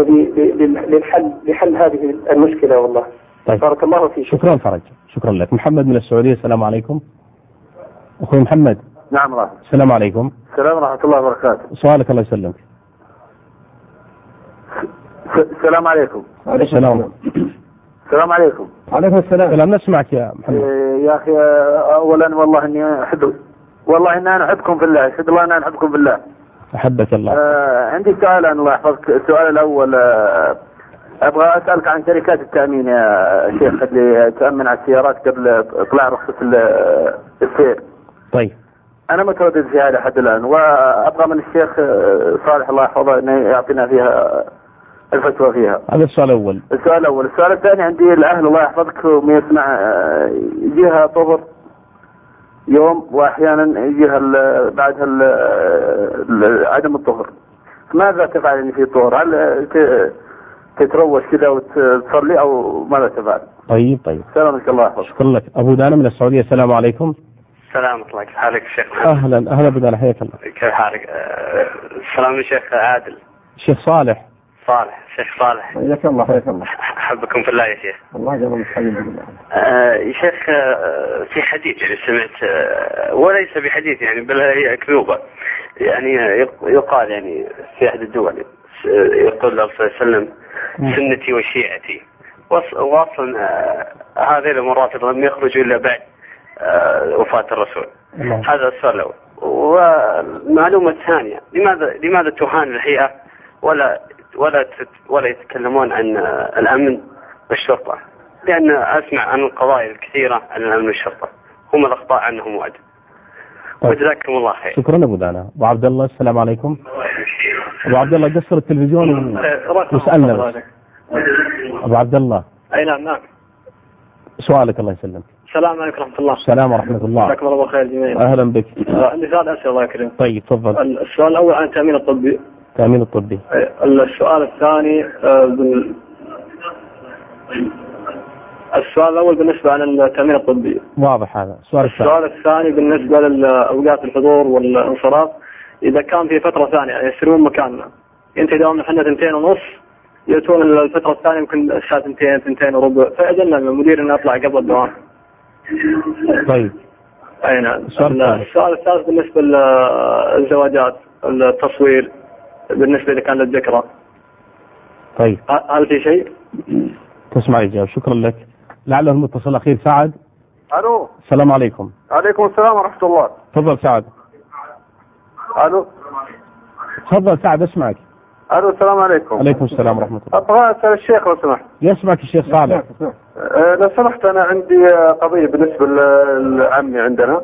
لحل هذه المشكلة والله. طيب. بارك الله فيك. شكرا فرج، شكرا لك. محمد من السعودية. السلام عليكم أخوي محمد. نعم راح. السلام عليكم. السلام ورحمة الله وبركاته. سؤالك الله يسلمك. السلام عليكم. السلام. السلام عليكم. عليكم السلام. لم نسمعك يا محمد. يا أخي أولا والله إني أحب، والله إن أنا أحبكم في الله، أشهد الله إن أنا أحبكم في الله. أحبك الله. عندي سؤال الله يحفظك. السؤال الأول أبغى أسألك عن شركات التأمين يا شيخ اللي تأمن على السيارات قبل إطلاع رخصة السير. طيب. أنا متردد فيها لحد الآن، وأبغى من الشيخ صالح الله يحفظه إنه يعطينا فيها الفتوى فيها. هذا السؤال الأول. السؤال الأول. السؤال الثاني عندي الأهل الله يحفظك ويسمع يجيها طهر يوم وأحيانا يجيها بعدها عدم الطهر، ماذا تفعل إن في طهر؟ هل تتروش كذا وتصلي أو ماذا تفعل؟ طيب. سلامك الله يحفظك. شكرا لك. أبو دانا من السعودية. السلام عليكم. السلام عليكم. كيف حالك شيخ؟ أهلا أبو دانا، حياك الله. كيف حالك؟ السلام شيخ عادل. شيخ صالح. شيخ صالح. حياك الله. حياك الله. أحبكم في الله يا شيخ. الله يجزاك خير. يا شيخ في حديث يعني سمعت وليس بحديث يعني بل هي أكذوبة يعني يقال يعني في أحد الدول يقول الله صلى الله عليه وسلم سنتي وشيعتي، واصلا هذه المرات لم يخرجوا إلا بعد وفاة الرسول. هذا السؤال الأول. والمعلومة الثانية، لماذا تهان الحقيقة ولا يتكلمون عن الأمن والشرطة؟ لأن أسمع عن القضايا الكثيرة عن الأمن والشرطة هم الأخطاء عنهم وعد. وجزاكم الله خير. شكرا أبو دانا. أبو عبد الله السلام عليكم. أبو عبد الله قصر التلفزيون وسألنا. أبو عبد الله. أي نعم. سؤالك الله يسلمك. السلام عليكم ورحمة الله. السلام ورحمة الله. جزاكم الله خير جميعا. أهلا بك. عندي سؤال أسئلة الله يكرمك. طيب تفضل. السؤال الأول عن التأمين الطبي. التأمين الطبي. السؤال الثاني السؤال الأول بالنسبة عن التأمين الطبي. واضح هذا. السؤال الثاني بالنسبة لأوقات الحضور والانصراف، إذا كان في فترة ثانية يعني يسيرون مكاننا ينتهي دوامنا احنا 2:30 يأتون الفترة الثانية يمكن الساعة 2:02 فأجلنا من المدير إنه أطلع قبل الدوام. طيب. أي نعم. السؤال الثالث بالنسبة للزواجات التصوير بالنسبة إذا كان للذكرى. طيب. هل في شيء؟ تسمع إجابة. شكرا لك. لعله المتصل الأخير سعد. ألو. السلام عليكم. عليكم السلام ورحمة الله. تفضل سعد. ألو. تفضل سعد اسمعك. ألو السلام عليكم. عليكم السلام ورحمة الله. أبغى أسأل الشيخ لو سمحت. يسمعك الشيخ صالح. لو سمحت أنا عندي قضية بالنسبة لعمي عندنا.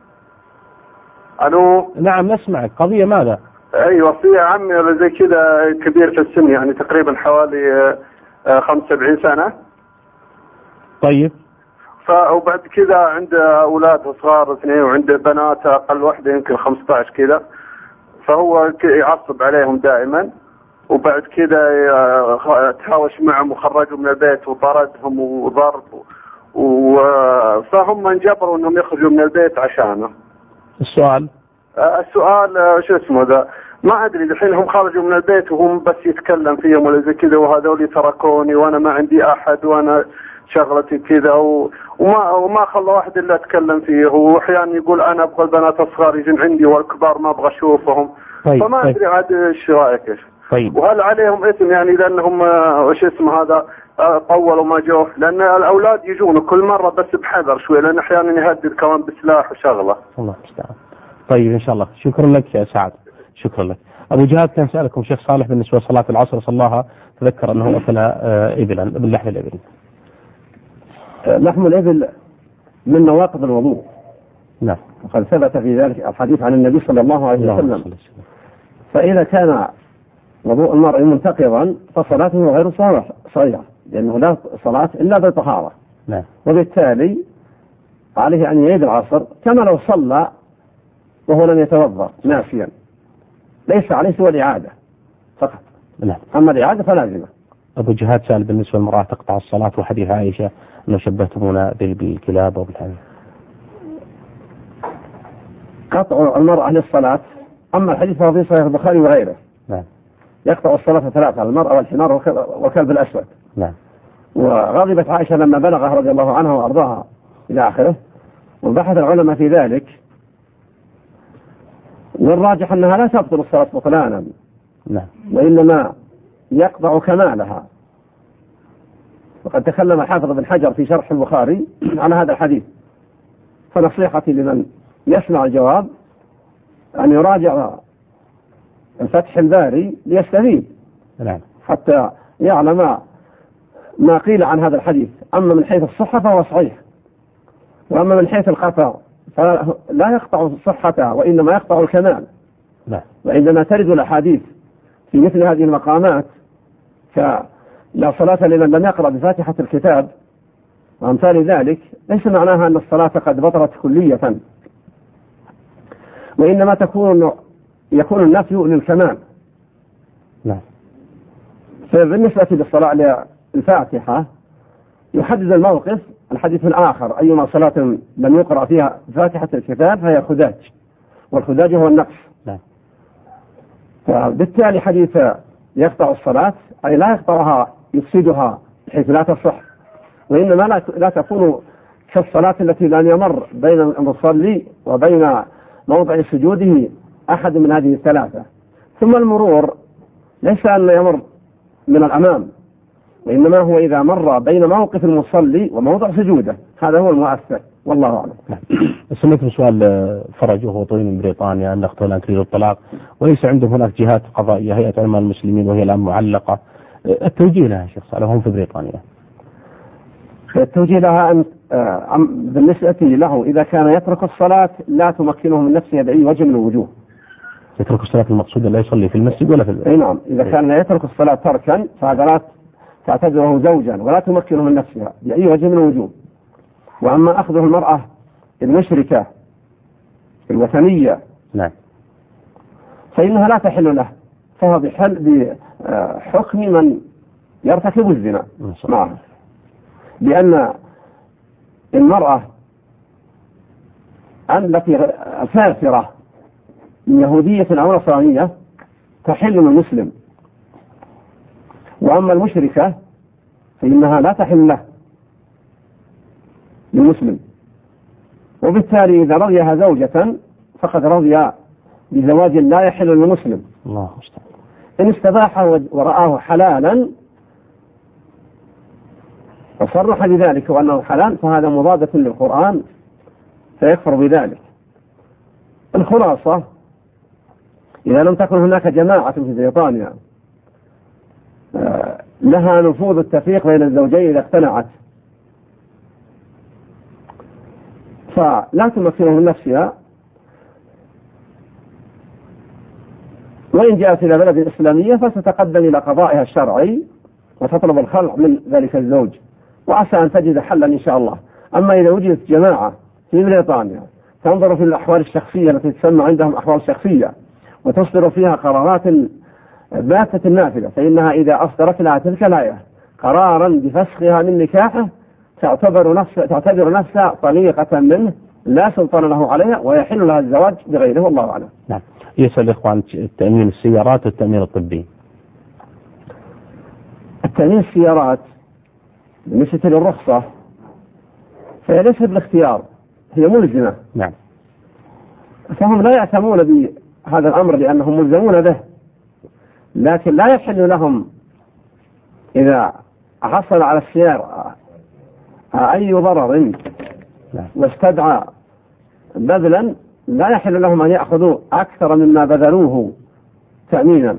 ألو. نعم نسمعك. قضية ماذا؟ أيوة في عمي زي كذا كبير في السن يعني تقريبا حوالي 75 سنة. طيب. وبعد كذا عنده أولاد صغار 2 وعنده بنات أقل واحدة يمكن 15 كذا، فهو يعصب عليهم دائما، وبعد كذا تهاوش معهم وخرجوا من البيت وطردهم وضرب فهم انجبروا انهم يخرجوا من البيت عشانه. السؤال شو اسمه ذا ما ادري الحين هم خرجوا من البيت وهم بس يتكلم فيهم ولا زي كذا، وهذول تركوني وانا ما عندي احد وانا شغلتي كذا وما خلى واحد الا اتكلم فيه، واحيانا يقول انا ابغى البنات الصغار يجون عندي والكبار ما ابغى اشوفهم. طيب. فما ادري عاد ايش رايك ايش؟ طيب. وهل عليهم اسم يعني لانهم وش اسمه هذا طولوا ما جوه؟ لان الاولاد يجون كل مره بس بحذر شوي لان احيانا يهدد كمان بسلاح وشغله. الله المستعان. طيب ان شاء الله. شكرا لك يا سعد. شكرا لك. ابو جهاد كان سالكم شيخ صالح بالنسبه لصلاه العصر صلاها تذكر انه اكل ابلا من لحم الابل. لحم الابل من نواقض الوضوء. نعم. وقد ثبت في ذلك الحديث عن النبي صلى الله عليه وسلم. فإذا كان وضوء المرء منتقضا فصلاته غير صحيحة لأنه لا صلاة إلا بالطهارة. نعم. وبالتالي عليه أن يعيد العصر كما لو صلى وهو لم يتوضأ ناسيا، ليس عليه سوى الإعادة فقط. نعم. أما الإعادة فلازمة. أبو جهاد سأل بالنسبة للمرأة تقطع الصلاة وحديث عائشة أنه شبهتمونا بالكلاب وبالحمير. قطع المرأة للصلاة، أما الحديث فهو في صحيح البخاري وغيره. نعم. يقطع الصلاة 3 المرأة والحمار والكلب الأسود. نعم. وغضبت عائشة لما بلغها رضي الله عنها وأرضاها إلى آخره، وبحث العلماء في ذلك، والراجح أنها لا تبطل الصلاة بطلانا. نعم. وإنما يقطع كمالها وقد تكلم حافظ بن حجر في شرح البخاري على هذا الحديث. فنصيحتي لمن يسمع الجواب أن يراجع الفتح الباري ليستفيد حتى يعلم ما قيل عن هذا الحديث. أما من حيث الصحة فهو صحيح، وأما من حيث الخطأ فلا يقطع الصحة وإنما يقطع الكمال. وعندما ترد الأحاديث في مثل هذه المقامات فلا صلاة لمن لم يقرأ بفاتحة الكتاب وأمثال ذلك، ليس معناها أن الصلاة قد بطلت كلية، وإنما يكون النفي للكمال. فبالنسبة للصلاة للفاتحة يحدد الموقف الحديث الآخر: أيما صلاة لم يقرأ فيها فاتحة الكتاب فهي خداج، والخداج هو النقص. فبالتالي حديث يقطع الصلاة أي لا يقطعها يفسدها بحيث لا تصح، وإنما لا تكون كالصلاة التي لم يمر بين المصلي وبين موضع سجوده أحد من هذه الثلاثة. ثم المرور ليس أن يمر من الأمام، وإنما هو إذا مر بين موقف المصلي وموضع سجوده، هذا هو المؤثر، والله أعلم. سمعت سؤال فرج وهو طويل من بريطانيا أن أختنا تريد الطلاق وليس عندهم هناك جهات قضائية، هيئة علماء المسلمين وهي الآن معلقة، التوجيه لها شيخ صالح هم في بريطانيا؟ التوجيه لها أن بالنسبة له إذا كان يترك الصلاة لا تمكنه من نفسه بأي وجه من الوجوه. يترك الصلاة المقصود لا يصلي في المسجد ولا في البيت؟ أي نعم، إذا كان يترك الصلاة تركا فهذا لا تعتبره زوجا ولا تمكنه من نفسها بأي وجه من الوجوه. وأما أخذه المرأة المشركة الوثنية فإنها لا تحل له، فهو بحكم من يرتكب الزنا معه، لأن المرأة التي الكافرة من يهودية أو نصرانية تحل من مسلم، وأما المشركة فإنها لا تحل له للمسلم. وبالتالي إذا رضيها زوجة فقد رضي بزواج لا يحل للمسلم. الله إن استباح ورآه حلالا وصرح بذلك وأنه حلال فهذا مضادة للقرآن فيكفر بذلك. الخلاصة إذا لم تكن هناك جماعة في بريطانيا لها نفوذ التفريق بين الزوجين إذا اقتنعت فلا تمكنه من نفسها، وإن جاءت إلى بلد إسلامية فستتقدم إلى قضائها الشرعي وتطلب الخلع من ذلك الزوج، وعسى أن تجد حلا إن شاء الله. أما إذا وجدت جماعة في بريطانيا تنظر في الأحوال الشخصية التي تسمى عندهم أحوال شخصية وتصدر فيها قرارات باتة نافذة، فإنها إذا أصدرت لها تلك الآية قرارا بفسخها من نكاحه تعتبر نفسها طليقة منه لا سلطان له عليها ويحل لها الزواج بغيره، والله أعلم. نعم. يسأل إخوان تأمين السيارات والتأمين الطبي. التأمين السيارات بالنسبة للرخصة فهي ليست بالاختيار، هي ملزمة. نعم. فهم لا يعتمون بهذا الأمر لأنهم ملزمون به، لكن لا يحل لهم إذا حصل على السيارة أي ضرر واستدعى بذلا لا يحل لهم أن يأخذوا أكثر مما بذلوه تأمينا.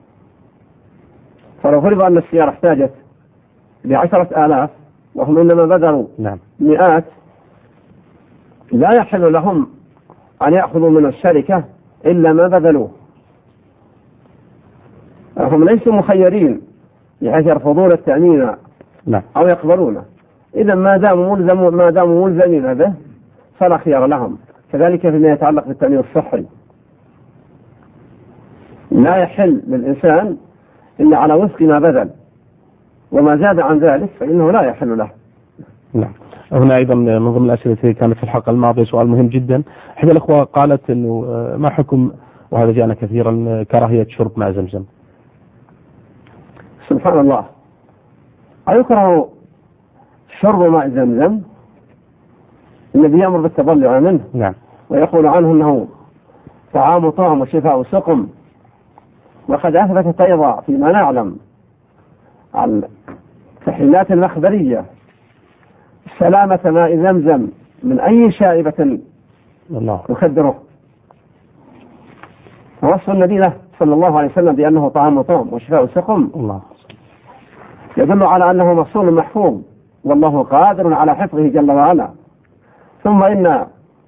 فلو فرض أن السيارة احتاجت ل10,000 وهم إنما بذلوا مئات لا يحل لهم أن يأخذوا من الشركة إلا ما بذلوه. هم ليسوا مخيرين بحيث يرفضون التأمين أو يقبلونه. إذا ما داموا ملزمين به فلا خيار لهم. كذلك فيما يتعلق بالتأمين الصحي لا يحل للإنسان إلا على وفق ما بذل، وما زاد عن ذلك فإنه لا يحل له. نعم. هنا أيضا من ضمن الأسئلة التي كانت في الحلقة الماضية سؤال مهم جدا. إحدى الأخوة قالت إنه ما حكم، وهذا جاءنا كثيرا، كراهية شرب ماء زمزم؟ سبحان الله، أيكره شرب ماء زمزم؟ النبي يأمر بالتضلع منه. نعم. ويقول عنه أنه طعام طعم وشفاء سقم. وقد أثبتت أيضا فيما نعلم تحليلات المخبرية سلامة ماء زمزم من أي شائبة يخدره. ووصف النبي له صلى الله عليه وسلم بأنه طعام وطعم وشفاء سقم يدل على أنه مفصول محفوظ، والله قادر على حفظه جل وعلا. ثم إن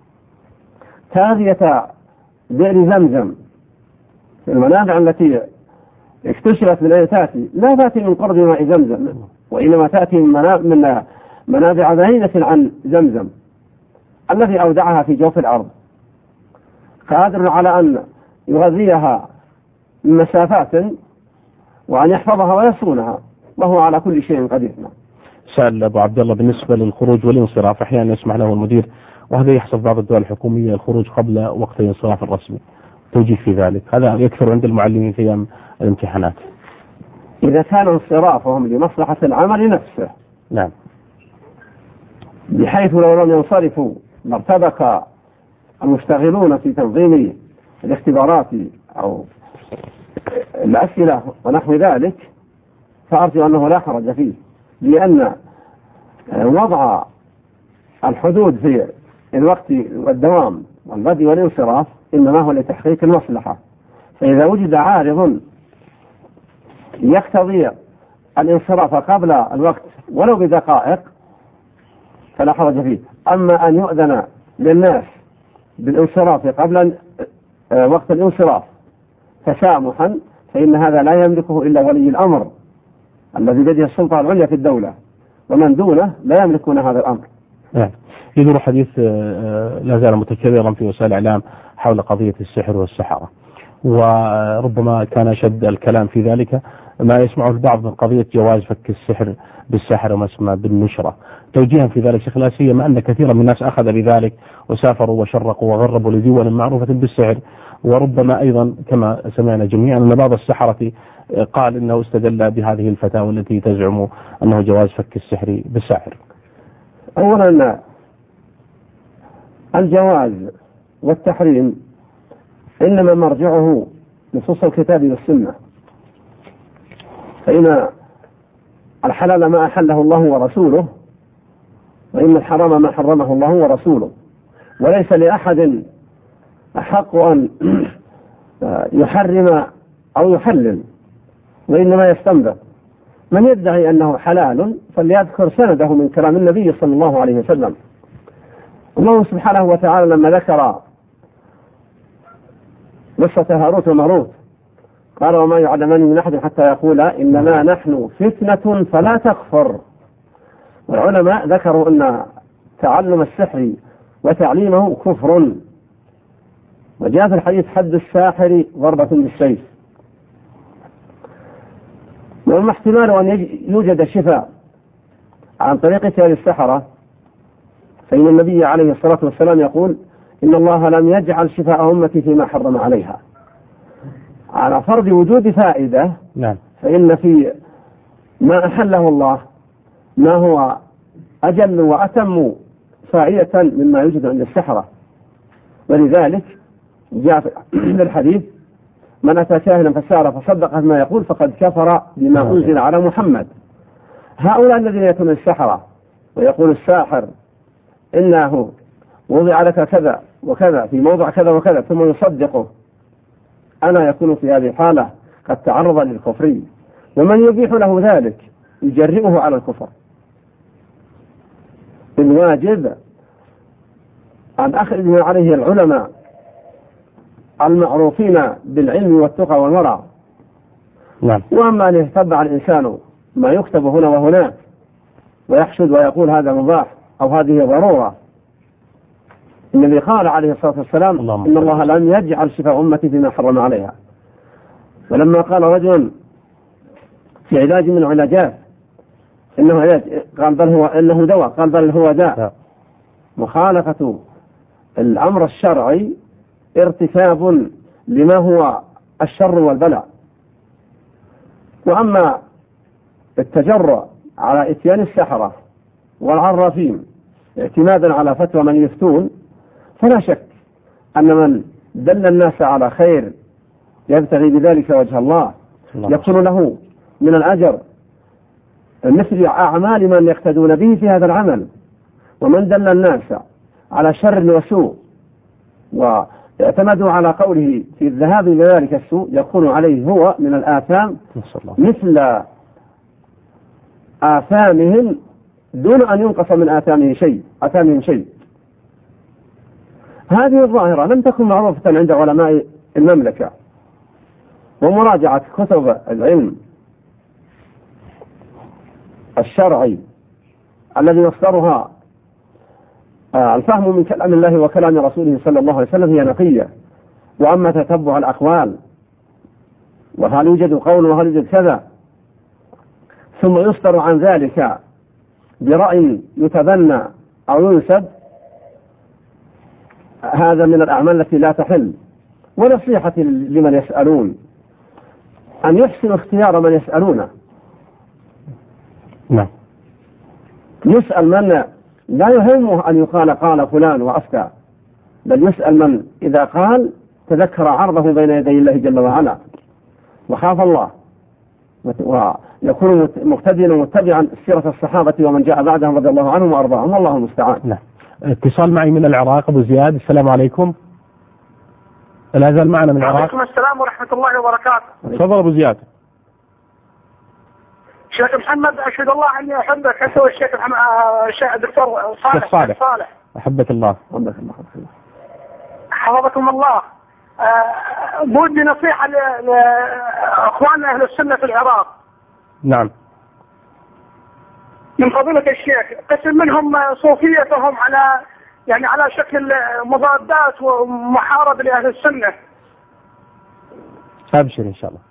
تاغية بئر زمزم في المنابع التي اكتشفت من أين تأتي لا تأتي من قرب ماء زمزم، وإنما تأتي من منابع بعيدة عن زمزم الذي أودعها في جوف الأرض، قادر على أن يغذيها من مسافات وأن يحفظها ويصونها، وهو على كل شيء قدير. سأل أبو عبد الله بالنسبة للخروج والانصراف، أحيانا يسمح له المدير، وهذا يحصل بعض الدول الحكومية، الخروج قبل وقت الانصراف الرسمي، توجيه في ذلك. هذا يكثر عند المعلمين في أيام الامتحانات إذا كان انصرافهم لمصلحة العمل نفسه. نعم. بحيث لو لم ينصرفوا لارتبك المشتغلون في تنظيم الاختبارات أو الأسئلة ونحو ذلك، فأرجو أنه لا حرج فيه، لأن وضع الحدود في الوقت والدوام والبدء والانصراف إنما هو لتحقيق المصلحة. فإذا وجد عارض يقتضي الانصراف قبل الوقت ولو بدقائق فلا حرج فيه. أما أن يؤذن للناس بالانصراف قبل وقت الانصراف تسامحا، فإن هذا لا يملكه إلا ولي الأمر الذي بيده السلطة العليا في الدولة، ومن دونه لا يملكون هذا الأمر. يدور حديث لا زال متكررا في وسائل الإعلام حول قضية السحر والسحرة، وربما كان شد الكلام في ذلك ما يسمعه البعض من قضية جواز فك السحر بالسحر وما اسمه بالنشرة، توجيها في ذلك شيخ، لا سيما أن كثيرا من الناس أخذ بذلك وسافروا وشرقوا وغربوا لدول معروفة بالسحر. وربما أيضا كما سمعنا جميعا أن بعض السحرة قال إنه استدل بهذه الفتاوى التي تزعم أنه جواز فك السحر بالسحر. أولا الجواز والتحريم إنما مرجعه نصوص الكتاب والسنة، فإن الحلال ما أحله الله ورسوله، وإن الحرام ما حرمه الله ورسوله، وليس لأحد أحق أن يحرم أو يحلل، وإنما يستنبط. من يدعي أنه حلال فليذكر سنده من كلام النبي صلى الله عليه وسلم. الله سبحانه وتعالى لما ذكر قصة هاروت وماروت قال وما يعلمان من أحد حتى يقولا إنما نحن فتنة فلا تكفر. والعلماء ذكروا أن تعلم السحر وتعليمه كفر، وجاء في الحديث حد الساحر ضربة بالسيف. وما احتمال أن يوجد شفاء عن طريق تلك السحرة، فإن النبي عليه الصلاة والسلام يقول إن الله لم يجعل شفاء أمتي فيما حرم عليها. على فرض وجود فائدة، فإن في ما أحله الله ما هو أجل وأتم فائدة مما يوجد عند السحرة. ولذلك جاء في الحديث من أتى كاهنا فسار فصدق ما يقول فقد كفر بما أنزل على محمد. هؤلاء الذين يأتون السحرة ويقول الساحر إنه وضع لك كذا وكذا في موضع كذا وكذا ثم يصدقه، أنا يكون في هذه الحالة قد تعرض للكفر، ومن يبيح له ذلك يجرئه على الكفر. الواجب أن أخرج عليه العلماء المعروفين بالعلم والتقى والورع. وأما أن يتبع الإنسان ما يكتب هنا وهناك ويحشد ويقول هذا مباح أو هذه ضرورة، النبي قال عليه الصلاة والسلام إن الله لم يجعل شفاء أمتي فيما حرم عليها. ولما قال رجل في علاج من العلاجات إنه علاج قال بل هو إنه دواء، قال بل هو داء. مخالفة الأمر الشرعي ارتكاب لما هو الشر والبلاء. وأما التجرؤ على إتيان السحرة والعرافين اعتمادا على فتوى من يفتون، فلا شك أن من دل الناس على خير يبتغي بذلك وجه الله يكون له من الأجر مثل أعمال من يقتدون به في هذا العمل، ومن دل الناس على شر وسوء واعتمدوا على قوله في الذهاب إلى ذلك السوء يكون عليه هو من الآثام مثل آثامهم دون أن ينقص من آثامهم شيء. هذه الظاهرة لم تكن معروفة عند علماء المملكة، ومراجعة كتب العلم الشرعي الذي مصدرها الفهم من كلام الله وكلام رسوله صلى الله عليه وسلم هي نقية. وأما تتبع الأقوال وهل يوجد قول وهل يوجد كذا ثم يصدر عن ذلك برأي يتبنى أو ينسب، هذا من الأعمال التي لا تحل. ونصيحة لمن يسألون أن يحسن اختيار من يسألونه. نعم. يسأل من لا يهمه أن يقال قال فلان وأفتى، بل يسأل من إذا قال تذكر عرضه بين يدي الله جل وعلا وخاف الله، ويكون مقتديا ومتبعا سيرة الصحابة ومن جاء بعدهم رضي الله عنهم وأرضاهم، والله المستعان. نعم. اتصال معي من العراق أبو زياد، السلام عليكم. لا زال معنا من العراق. وعليكم السلام ورحمة الله وبركاته. تفضل أبو زياد. شيخ محمد، أشهد الله أني أحبك أنت والشيخ الدكتور صالح. أحبك الله. حفظكم الله. بودي نصيحة لأخواننا أهل السنة في العراق. نعم. من فضيلة الشيخ، قسم منهم صوفيتهم على شكل مضادات ومحاربة لأهل السنة. أبشر إن شاء الله.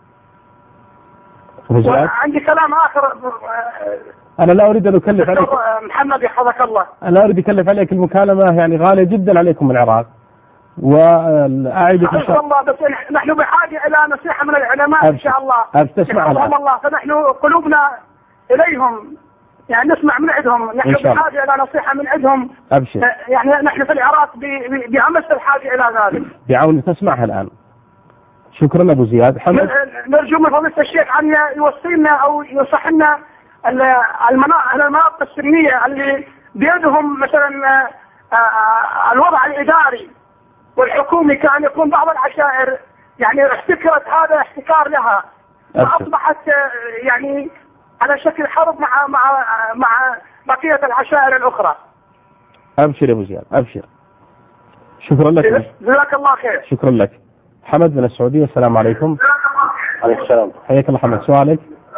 عندي كلام آخر. أنا لا أريد أن أكلف عليك محمد يحفظك الله. أنا أريد أكلف عليك المكالمة، يعني غالية جدا عليكم من العراق، وأعيدك إن شاء الله. بس نحن بحاجة إلى نصيحة من العلماء إن شاء الله. تسمعهم الله، فنحن قلوبنا إليهم، يعني نسمع من عندهم. نحن بحاجة إلى نصيحة من عندهم. أبشر. يعني نحن في العراق بأمس الحاجة إلى ذلك. بعون تسمعها الآن. شكرا أبو زياد. حمد، نرجو من فضيلة الشيخ أن يوصينا أو ينصحنا المناطق السنية اللي بيدهم مثلا الوضع الإداري والحكومي، كان يكون بعض العشائر يعني احتكرت هذا احتكار لها، فأصبحت يعني على شكل حرب مع بقية العشائر الأخرى. أبشر يا أبو زياد، أبشر. شكرا لك. جزاك الله خير. شكرا لك. حمد من السعودية، السلام عليكم. عليكم السلام. حياك الله حمد، سؤالك.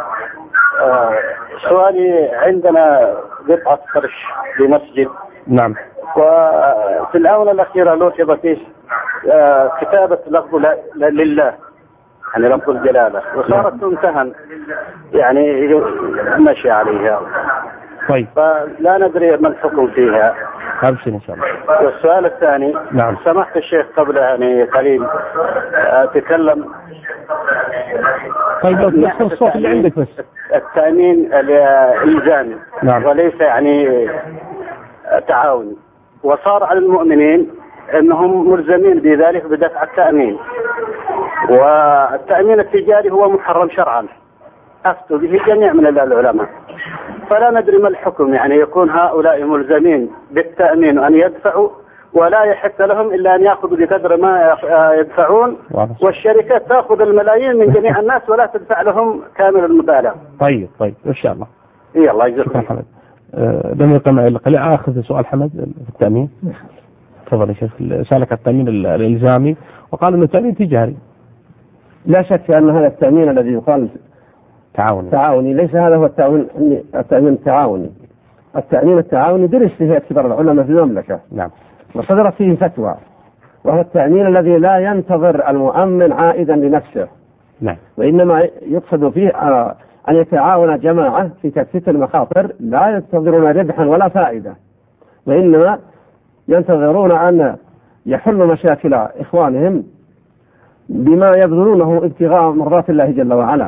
سؤالي، عندنا قطعة فرش بمسجد. نعم. وفي الآونة الأخيرة لوحظ فيه كتابة لفظ لله، يعني لفظ الجلالة، وصارت تمتهن يعني مشي عليها. طيب. فلا ندري ما الحكم فيها. أبشر إن شاء الله. والسؤال الثاني، نعم. سمحت الشيخ قبل يعني قليل تكلم. طيب لو تنحصر الصوت اللي عندك بس. التأمين الإلزامي. نعم. وليس يعني تعاوني، وصار على المؤمنين أنهم ملزمين بذلك بدفع التأمين، والتأمين التجاري هو محرم شرعا، أفتوا به جميع من العلماء. فلا ندري ما الحكم، يعني يكون هؤلاء ملزمين بالتأمين وأن يدفعوا، ولا يحق لهم إلا أن يأخذوا بقدر ما يدفعون، والشركات تأخذ الملايين من جميع الناس ولا تدفع لهم كامل المبالغ. طيب إن شاء الله. الله يجزاك. شكرا حمد. لم يقم معي إلا قليل. آخذ سؤال حمد في التأمين. تفضل يا شيخ. سألك التأمين الإلزامي وقال إنه تأمين تجاري. لا شك أن هذا التأمين الذي يقال تعاوني ليس هذا هو التأمين التعاوني. التأمين التعاوني درس فيه كبار العلماء في المملكة. نعم. وصدرت فيه فتوى، وهو التأمين الذي لا ينتظر المؤمن عائدا لنفسه. نعم. وإنما يقصد فيه أن يتعاون جماعة في تكفيف المخاطر، لا ينتظرون ربحا ولا فائدة، وإنما ينتظرون أن يحلوا مشاكل إخوانهم بما يبذلونه ابتغاء مرضات الله جل وعلا.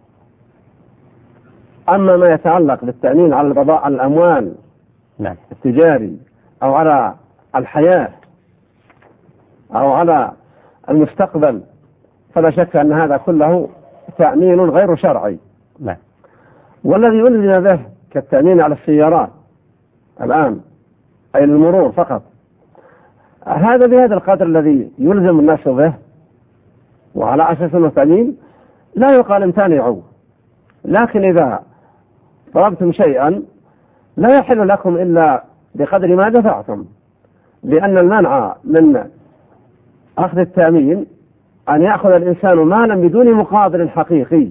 أما ما يتعلق بالتأمين على الأموال نعم. التجاري أو على الحياة أو على المستقبل، فلا شك أن هذا كله تأمين غير شرعي. نعم. والذي ألزم به كالتأمين على السيارات الآن أي المرور فقط، هذا بهذا القدر الذي يلزم الناس به وعلى أساس أنه تأمين لا يقال امتنعوا، لكن إذا طلبتم شيئا لا يحل لكم إلا بقدر ما دفعتم، لأن المنع من أخذ التأمين أن يأخذ الإنسان مالا بدون مقابل حقيقي،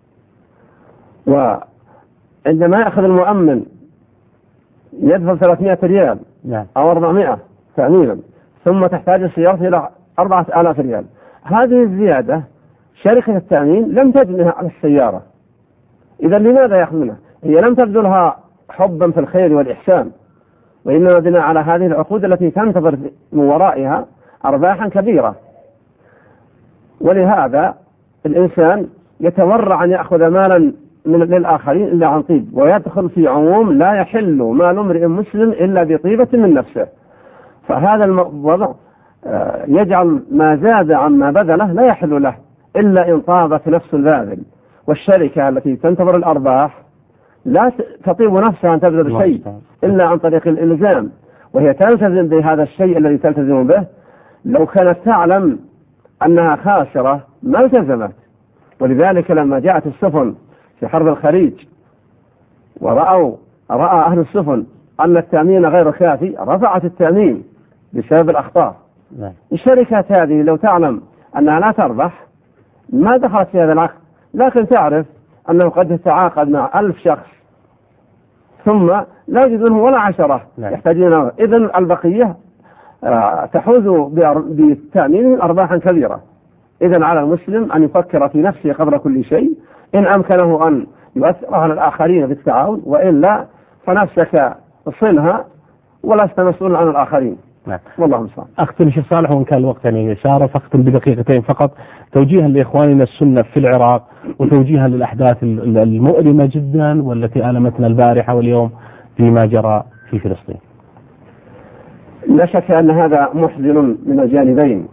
وعندما يأخذ المؤمن يدفع 300 ريال أو 400 تأمينا ثم تحتاج السيارة إلى 4000 ريال، هذه الزيادة شركة التأمين لم تجنها على السيارة، إذا لماذا يأخذ منها؟ هي لم تبذلها حبا في الخير والإحسان، وإنما بناء على هذه العقود التي تنتظر من ورائها أرباحا كبيرة. ولهذا الإنسان يتورع أن يأخذ مالا للآخرين إلا عن طيب، ويدخل في عموم لا يحل مال امرئ مسلم إلا بطيبة من نفسه، فهذا الوضع يجعل ما زاد عما بذله لا يحل له إلا إن طابت نفس الباذل. والشركة التي تنتظر الأرباح لا تطيب نفسها أن تبذل شيء إلا عن طريق الإلزام، وهي تلتزم بهذا الشيء الذي تلتزم به. لو كانت تعلم أنها خاسرة ما التزمت. ولذلك لما جاءت السفن في حرب الخليج رأى أهل السفن أن التأمين غير كافي رفعت التأمين بسبب الأخطار. الشركات هذه لو تعلم أنها لا تربح ما دخلت في هذا العقد، لكن تعرف أنه قد تتعاقد مع 1000 شخص ثم لا يجدونه ولا 10 يحتاجونه، إذن البقية تحوز بالتأمين أرباحا كبيرة. إذن على المسلم أن يفكر في نفسه قبل كل شيء، إن أمكنه أن يؤثر على الآخرين بالتعاون، وإلا فنفسك صلها ولست مسؤولا عن الآخرين. والله المستعان. أختم شيخ صالح، وإن كان الوقت يعني إشارة فأختم بدقيقتين فقط توجيها لإخواننا السنة في العراق، وتوجيها للأحداث المؤلمة جدا والتي ألمتنا البارحة واليوم فيما جرى في فلسطين. لا شك أن هذا محزن من الجانبين،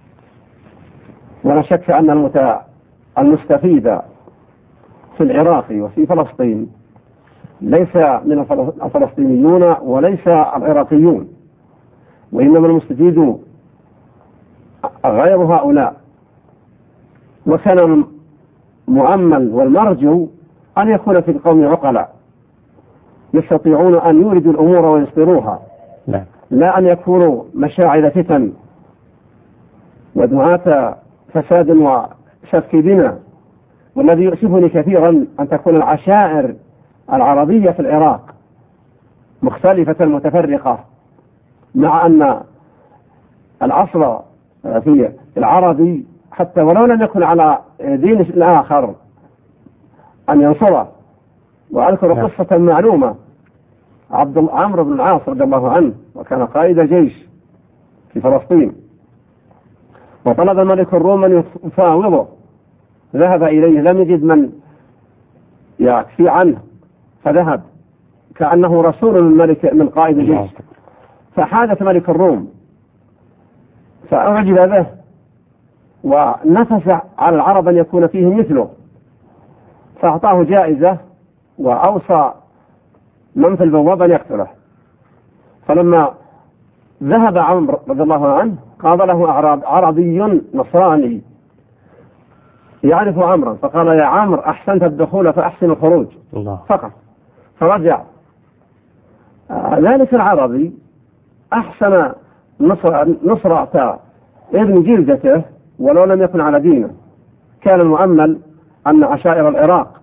ولا شك أن المستفيد في العراق وفي فلسطين ليس من الفلسطينيون وليس العراقيون، وإنما المستفيد غير هؤلاء. وكان المؤمل والمرجو أن يكون في القوم عقلاء يستطيعون أن يوردوا الأمور ويسطروها، لا أن يكونوا مشاعر فتن ودعاة فساد وسفك دماء. والذي يؤسفني كثيرا أن تكون العشائر العربية في العراق مختلفة متفرقة، مع أن الأصل في العربي حتى ولو لم يكن على دين الآخر أن ينصره. وأذكر قصة معلومة، عمرو بن العاص رضي الله عنه وكان قائد جيش في فلسطين، وطلب ملك الروم أن يفاوضه، ذهب إليه لم يجد من يكفي عنه فذهب كأنه رسول من قائد الجيش، فحادث ملك الروم فأعجب به ونفس على العرب أن يكون فيه مثله، فأعطاه جائزة وأوصى من في البوابة أن يقتله. فلما ذهب عمرو رضي الله عنه قابله عربي نصراني يعرف عمرا، فقال يا عمرو أحسنت الدخول فأحسن الخروج فقط. فرجع ذلك العربي أحسن نصرة ابن جلدته ولو لم يكن على دينه. كان المؤمل أن عشائر العراق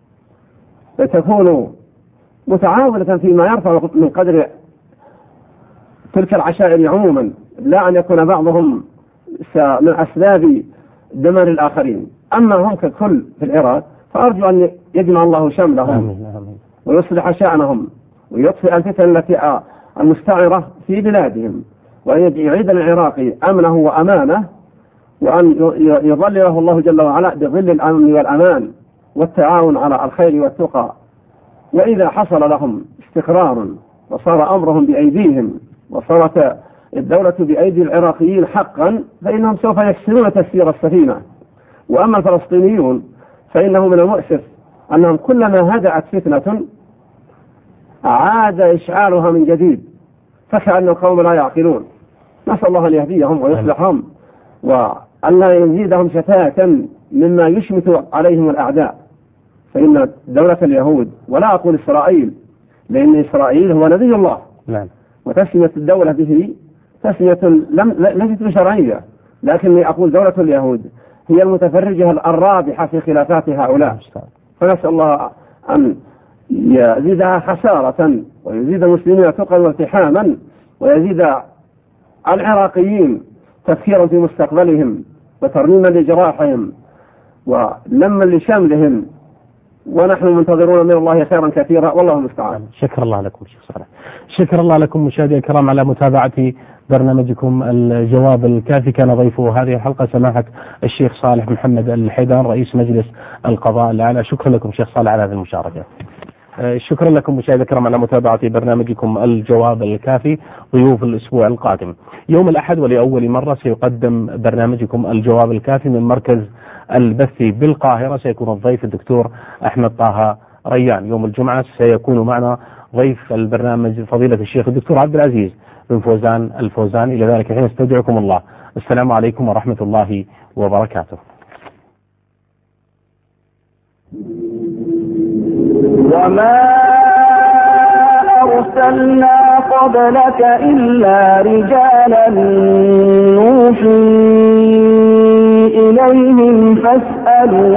تكون متعاونة فيما يرفع من قدر تلك العشائر عموما، لا أن يكون بعضهم من أسباب دمار الآخرين. أما هم ككل في العراق فأرجو أن يجمع الله شملهم ويصلح شأنهم ويطفئ الفتن التي المستعرة في بلادهم، وأن يعيد العراقي أمنه وأمانه، وأن يظلله الله جل وعلا بظل الأمن والأمان والتعاون على الخير والتقى. وإذا حصل لهم استقرار وصار أمرهم بأيديهم وصارت الدولة بأيدي العراقيين حقا فإنهم سوف يكسرون تسيير السفينة. وأما الفلسطينيون فإنه من المؤسف أنهم كلما هدأت فتنة عاد إشعالها من جديد، فكأن القوم لا يعقلون. نسأل الله أن يهديهم ويصلحهم وأن لا يزيدهم شتاتا مما يشمت عليهم الأعداء. فإن دولة اليهود، ولا أقول إسرائيل لأن إسرائيل هو نبي الله، وتسمية الدولة به تسمية ليست بشرعية، لكني أقول دولة اليهود هي المتفرجة الرابحة في خلافات هؤلاء. فنسأل الله أن يزيدها خسارة ويزيد المسلمين ثقلا والتحاما، ويزيد العراقيين تفكيرا في مستقبلهم وترميما لجراحهم ولما لشملهم، ونحن منتظرون من الله خيرا كثيرا والله المستعان. شكر الله لكم شيخ صالح. شكر الله لكم مشاهدي الكرام على متابعة برنامجكم الجواب الكافي. كان ضيفه هذه الحلقة سماحة الشيخ صالح محمد الحيدان رئيس مجلس القضاء الأعلى. شكرا لكم شيخ صالح على هذه المشاركة. شكرا لكم مشاهدي الكرام على متابعة برنامجكم الجواب الكافي. ضيوف الأسبوع القادم يوم الأحد ولأول مرة سيقدم برنامجكم الجواب الكافي من مركز البث بالقاهرة. سيكون الضيف الدكتور أحمد طه ريان. يوم الجمعة سيكون معنا ضيف البرنامج فضيلة الشيخ الدكتور عبد العزيز بن فوزان الفوزان. إلى ذلك حين استودعكم الله. السلام عليكم ورحمة الله وبركاته. وما أرسلنا قبلك إلا رجالا نوحي إليهم فاسألوا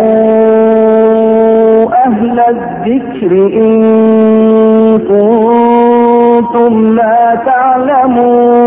أهل الذكر إن كنتم لا تعلمون.